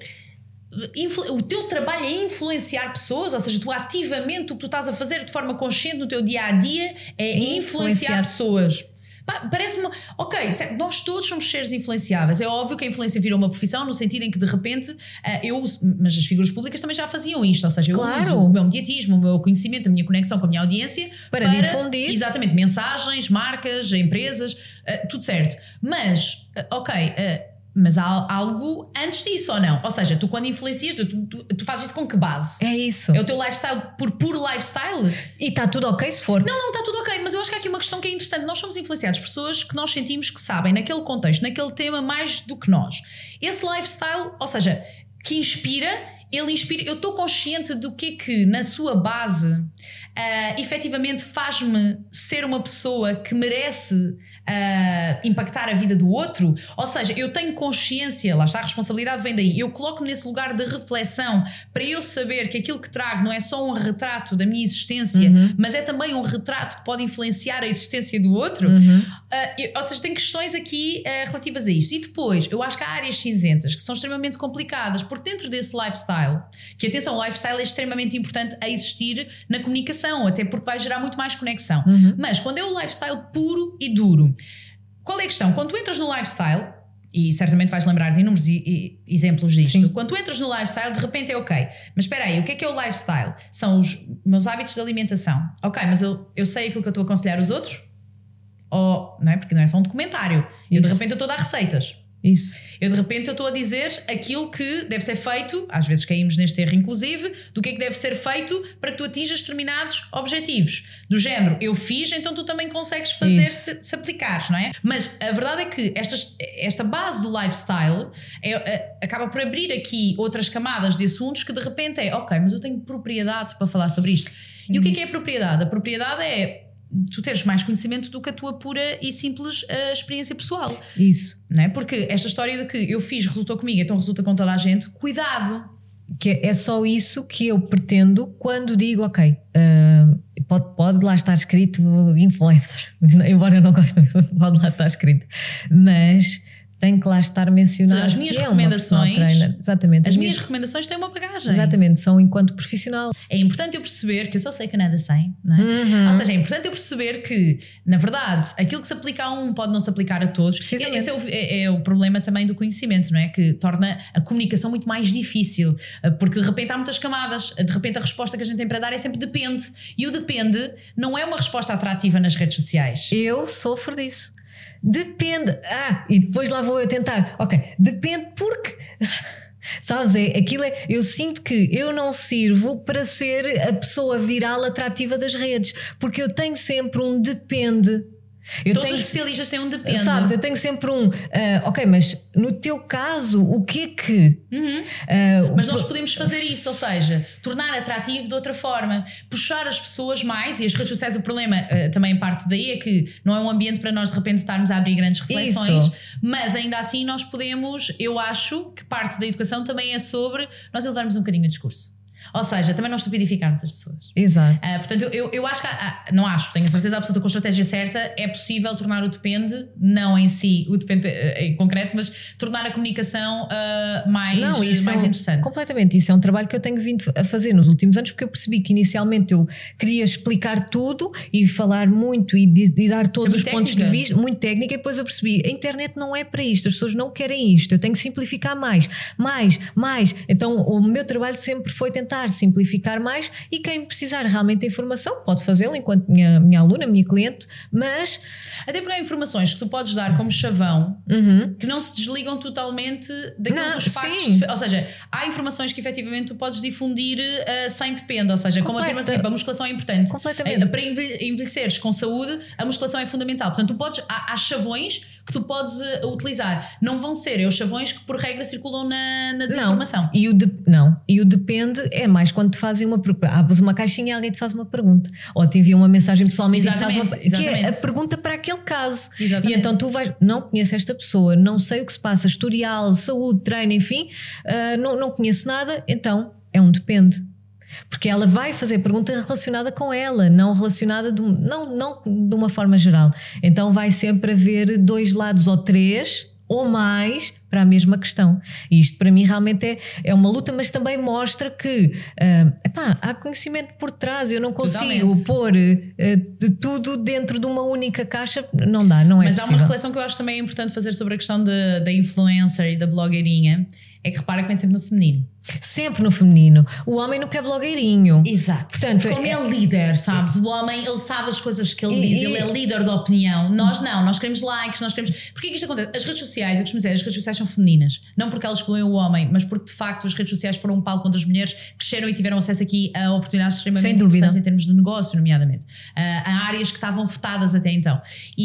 o teu trabalho é influenciar pessoas, ou seja, tu ativamente o que tu estás a fazer de forma consciente no teu dia-a-dia é influenciar, influenciar pessoas. Pá, parece-me, ok, certo, nós todos somos seres influenciáveis. É óbvio que a influência virou uma profissão no sentido em que de repente uh, eu uso, mas as figuras públicas também já faziam isto, ou seja, eu claro. uso o meu mediatismo, o meu conhecimento, a minha conexão com a minha audiência para, para difundir exatamente, mensagens, marcas, empresas, uh, tudo certo, mas uh, ok, uh, mas há algo antes disso ou não? Ou seja, tu quando influencias, tu, tu, tu fazes isso com que base? É isso. É o teu lifestyle por puro lifestyle? E está tudo ok se for? Não, não está tudo ok, mas eu acho que há aqui uma questão que é interessante. Nós somos influenciados por pessoas que nós sentimos que sabem naquele contexto, naquele tema mais do que nós. Esse lifestyle, ou seja, que inspira, ele inspira, eu estou consciente do que é que na sua base uh, efetivamente faz-me ser uma pessoa que merece Uh, impactar a vida do outro, ou seja, eu tenho consciência, lá está, a responsabilidade vem daí, eu coloco-me nesse lugar de reflexão para eu saber que aquilo que trago não é só um retrato da minha existência, uhum. mas é também um retrato que pode influenciar a existência do outro, uhum. uh, eu, ou seja, tem questões aqui uh, relativas a isto. E depois, eu acho que há áreas cinzentas que são extremamente complicadas, porque dentro desse lifestyle, que atenção, o lifestyle é extremamente importante a existir na comunicação, até porque vai gerar muito mais conexão, uhum. mas quando é o lifestyle puro e duro, qual é a questão? Quando tu entras no lifestyle, e certamente vais lembrar de inúmeros i- i- exemplos disto, Sim. quando tu entras no lifestyle, de repente é ok, mas espera aí, o que é que é o lifestyle? São os meus hábitos de alimentação. Ok, mas eu, eu sei aquilo que eu estou a aconselhar os outros? Ou, não é? Porque não é só um documentário. Eu de repente eu estou a dar receitas. Isso. Eu de repente eu estou a dizer aquilo que deve ser feito, às vezes caímos neste erro inclusive, do que é que deve ser feito para que tu atinjas determinados objetivos. Do género, eu fiz, então tu também consegues fazer se, se aplicares, não é? Mas a verdade é que esta, esta base do lifestyle é, é, acaba por abrir aqui outras camadas de assuntos que de repente é, ok, mas eu tenho propriedade para falar sobre isto. E Isso. o que é que é a propriedade? A propriedade é tu teres mais conhecimento do que a tua pura e simples uh, experiência pessoal. Isso. Não é? Porque esta história de que eu fiz, resultou comigo, então resulta com toda a gente, cuidado. Que é só isso que eu pretendo quando digo, ok, uh, pode, pode lá estar escrito influencer, embora eu não goste, pode lá estar escrito, mas tem que lá estar mencionado. Seja, as minhas que recomendações, é exatamente, as, as minhas minhas recomendações têm uma bagagem. Exatamente, são enquanto profissional. É importante eu perceber que eu só sei que nada sei, não é? Uhum. Ou seja, é importante eu perceber que, na verdade, aquilo que se aplica a um pode não se aplicar a todos. Esse é o, é, é o problema também do conhecimento, não é? Que torna a comunicação muito mais difícil, porque de repente há muitas camadas, de repente a resposta que a gente tem para dar é sempre depende, e o depende não é uma resposta atrativa nas redes sociais. Eu sofro disso. Depende. Ah, e depois lá vou eu tentar. Ok, depende porque... Sabes, é, aquilo é, eu sinto que eu não sirvo para ser a pessoa viral atrativa das redes, porque eu tenho sempre um depende. Eu Todos tenho, os especialistas têm um depende. Sabes, eu tenho sempre um uh, ok, mas no teu caso o que é que uhum. uh, mas nós podemos fazer isso, ou seja, tornar atrativo de outra forma, puxar as pessoas mais. E as redes sociais, o problema uh, também parte daí é que não é um ambiente para nós de repente estarmos a abrir grandes reflexões, isso. Mas ainda assim nós podemos, eu acho que parte da educação também é sobre nós elevarmos um bocadinho o discurso. Ou seja, também não estupidificarmos as pessoas. Exato. Uh, portanto, eu, eu acho que, há, não acho, tenho a certeza absoluta que com a estratégia certa é possível tornar o depende, não em si, o depende em concreto, mas tornar a comunicação uh, mais, não, isso mais é um, interessante. Completamente, isso é um trabalho que eu tenho vindo a fazer nos últimos anos, porque eu percebi que inicialmente eu queria explicar tudo e falar muito e, de, e dar todos os pontos de vista, muito técnica, e depois eu percebi, a internet não é para isto, as pessoas não querem isto, eu tenho que simplificar mais, mais, mais. Então o meu trabalho sempre foi tentar simplificar mais, e quem precisar realmente de informação pode fazê-lo enquanto minha, minha aluna, minha cliente, mas até porque há informações que tu podes dar como chavão, uhum. que não se desligam totalmente daquilo não, dos factos de, ou seja, há informações que efetivamente tu podes difundir uh, sem depende, ou seja, como afirmação, tipo, a musculação é importante. Completamente. Para envelheceres com saúde, a musculação é fundamental. Portanto, tu podes, há, há chavões que tu podes uh, utilizar, não vão ser é os chavões que por regra circulam na, na desinformação. Não, e o de, não, e o depende é mais quando te fazem uma abres uma caixinha e alguém te faz uma pergunta, ou te envia uma mensagem pessoalmente exatamente, e te faz uma exatamente. Que é a pergunta para aquele caso. Exatamente. E então tu vais, não conheço esta pessoa, não sei o que se passa, historial, saúde, treino, enfim, uh, não, não conheço nada, então é um depende. Porque ela vai fazer pergunta relacionada com ela, não relacionada de, não, não de uma forma geral. Então vai sempre haver dois lados ou três ou mais para a mesma questão. E isto para mim realmente é, é uma luta, mas também mostra que uh, epá, há conhecimento por trás. Eu não consigo Totalmente. pôr uh, de tudo dentro de uma única caixa, não dá, não é mas possível. Há uma reflexão que eu acho também importante fazer sobre a questão de, da influencer e da blogueirinha, é que repara que vem sempre no feminino. Sempre no feminino. O homem não quer blogueirinho. Exato. Portanto, como é, é líder, sabes? O homem, ele sabe as coisas que ele e, diz, e, ele é líder da opinião. Nós não, nós queremos likes, nós queremos... Porquê que isto acontece? As redes sociais, eu costumo dizer, as redes sociais são femininas. Não porque elas excluem o homem, mas porque de facto as redes sociais foram um palco onde as mulheres cresceram e tiveram acesso aqui a oportunidades extremamente interessantes em termos de negócio, nomeadamente. Uh, a áreas que estavam vetadas até então.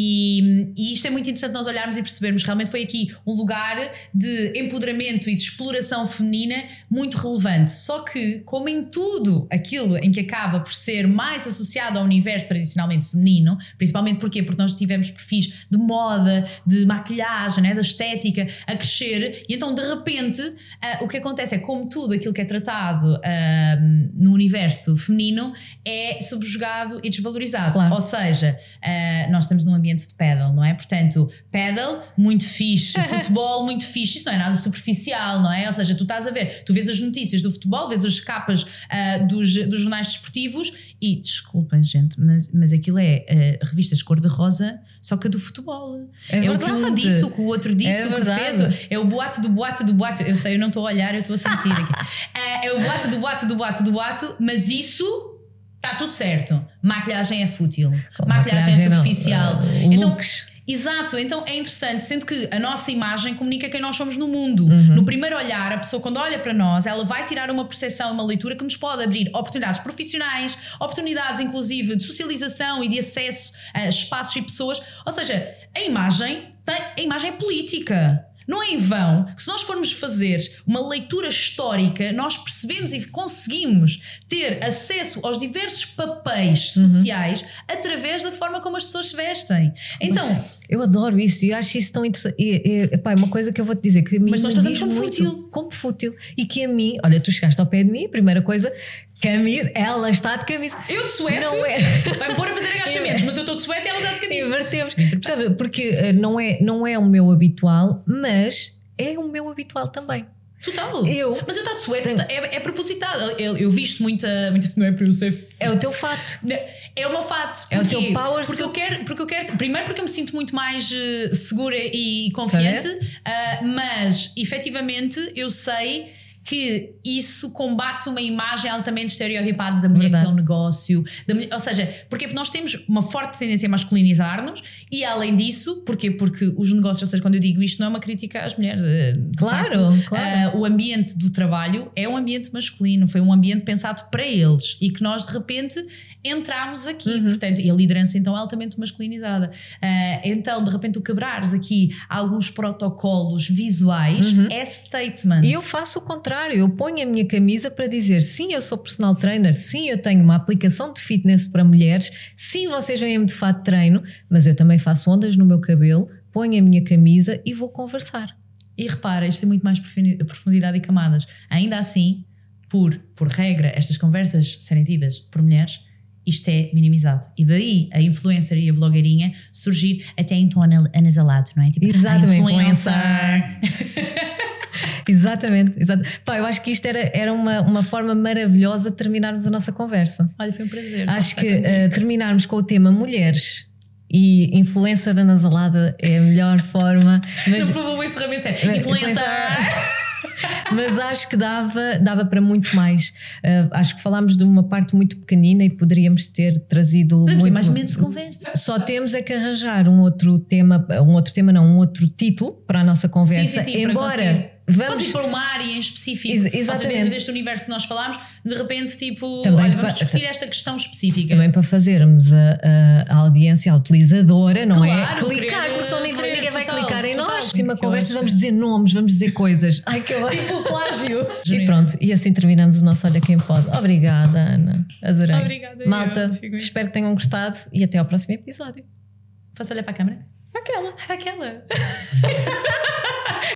E, e isto é muito interessante nós olharmos e percebermos que realmente foi aqui um lugar de empoderamento e de exploração feminina muito relevante. Só que, como em tudo aquilo em que acaba por ser mais associado ao universo tradicionalmente feminino, principalmente porquê? Porque nós tivemos perfis de moda, de maquilhagem, né, da estética a crescer, e então de repente uh, o que acontece é, como tudo aquilo que é tratado uh, no universo feminino é subjugado e desvalorizado. Claro. Ou seja, uh, nós estamos num ambiente de paddle, não é? Portanto, paddle, muito fixe, futebol, muito fixe, isso não é nada superficial, não é? Ou seja, tu estás a ver, tu vês as notícias do futebol, vês as capas uh, dos, dos jornais desportivos e, desculpem gente, mas, mas aquilo é uh, revistas cor-de-rosa, só que a do futebol. É, é verdade. O que um disse, o que o outro disse, é o que verdade. fez, é o boato do boato do boato. Eu sei, eu não estou a olhar, eu estou a sentir aqui. Uh, é o boato do boato do boato do boato, mas isso... está tudo certo. Maquilhagem é fútil. Maquilhagem, maquilhagem é superficial. Não, uh, então, looks. Exato, então é interessante, sendo que a nossa imagem comunica quem nós somos no mundo. Uhum. No primeiro olhar, a pessoa quando olha para nós, ela vai tirar uma percepção, uma leitura que nos pode abrir oportunidades profissionais, oportunidades inclusive de socialização e de acesso a espaços e pessoas. Ou seja, a imagem, tem, a imagem é política. Não é em vão que, se nós formos fazer uma leitura histórica, nós percebemos e conseguimos ter acesso aos diversos papéis sociais uhum. através da forma como as pessoas se vestem. Então, eu adoro isso e acho isso tão interessante. É, é, epá, é uma coisa que eu vou te dizer que a mim mas nós tratamos como muito, fútil. Como fútil. E que a mim, olha, tu chegaste ao pé de mim, a primeira coisa, camisa, ela está de camisa. Eu de suéte, não é. vai-me pôr a fazer agachamentos, mas eu estou de suéte e ela está de camisa. Invertemos. Percebe? Porque uh, não, é, não é o meu habitual, mas é o meu habitual também. Total. Eu, mas eu estou de suéte, tenho... é, é propositado. Eu, eu visto muita, muita. Não é para eu ser. É o teu fato. É o meu fato. É Porquê? o teu power porque suit. eu quero, porque eu quero. Primeiro, porque eu me sinto muito mais uh, segura e confiante, uh, mas efetivamente eu sei que isso combate uma imagem altamente estereotipada da mulher Verdade. Que tem um negócio, da mulher, ou seja, porque nós temos uma forte tendência a masculinizar-nos e além disso, porquê? Porque os negócios, ou seja, quando eu digo isto não é uma crítica às mulheres, claro, facto, claro. Uh, o ambiente do trabalho é um ambiente masculino, foi um ambiente pensado para eles e que nós de repente entramos aqui, uhum. portanto, e a liderança então é altamente masculinizada. Uh, então de repente tu quebrares aqui alguns protocolos visuais uhum. é statement. E eu faço o contrário. Eu ponho a minha camisa para dizer sim, eu sou personal trainer, sim, eu tenho uma aplicação de fitness para mulheres, sim, vocês vêm-me de fato de treino, mas eu também faço ondas no meu cabelo, ponho a minha camisa e vou conversar. E repara, isto tem muito mais profundidade e camadas. Ainda assim, por, por regra, estas conversas serem tidas por mulheres, isto é minimizado. E daí a influencer e a blogueirinha surgir até em tom anasalado, não é? Tipo, exatamente, a influencer... Exatamente, exatamente. Pá, eu acho que isto era, era uma, uma forma maravilhosa de terminarmos a nossa conversa. Olha, foi um prazer. Acho que uh, terminarmos com o tema mulheres e influencer anasalada é a melhor forma. Mas, não provou o encerramento sério. Influencer! Mas acho que dava, dava para muito mais. Uh, acho que falámos de uma parte muito pequenina e poderíamos ter trazido Podemos muito mais ou menos conversa. Só temos é que arranjar um outro tema, um outro tema não, um outro título para a nossa conversa. Sim, sim, sim, embora vamos Podes ir para uma área em específico. Ex- exatamente. Ou seja, dentro deste universo que nós falámos, de repente, tipo, também olha, vamos para, discutir esta questão específica. Também para fazermos a, a, a audiência, a utilizadora, não claro, é? Clicar, querer, porque só ninguém, querer, ninguém vai total, clicar em total, nós. Sim, uma conversa, acho. vamos dizer nomes, vamos dizer coisas. Ai, que horror. Tipo plágio. E pronto, e assim terminamos o nosso Olha Quem Pode. Obrigada, Ana. Adorei. Obrigada. Malta, eu, espero que tenham gostado e até ao próximo episódio. Posso olhar para a câmera? Aquela. Aquela.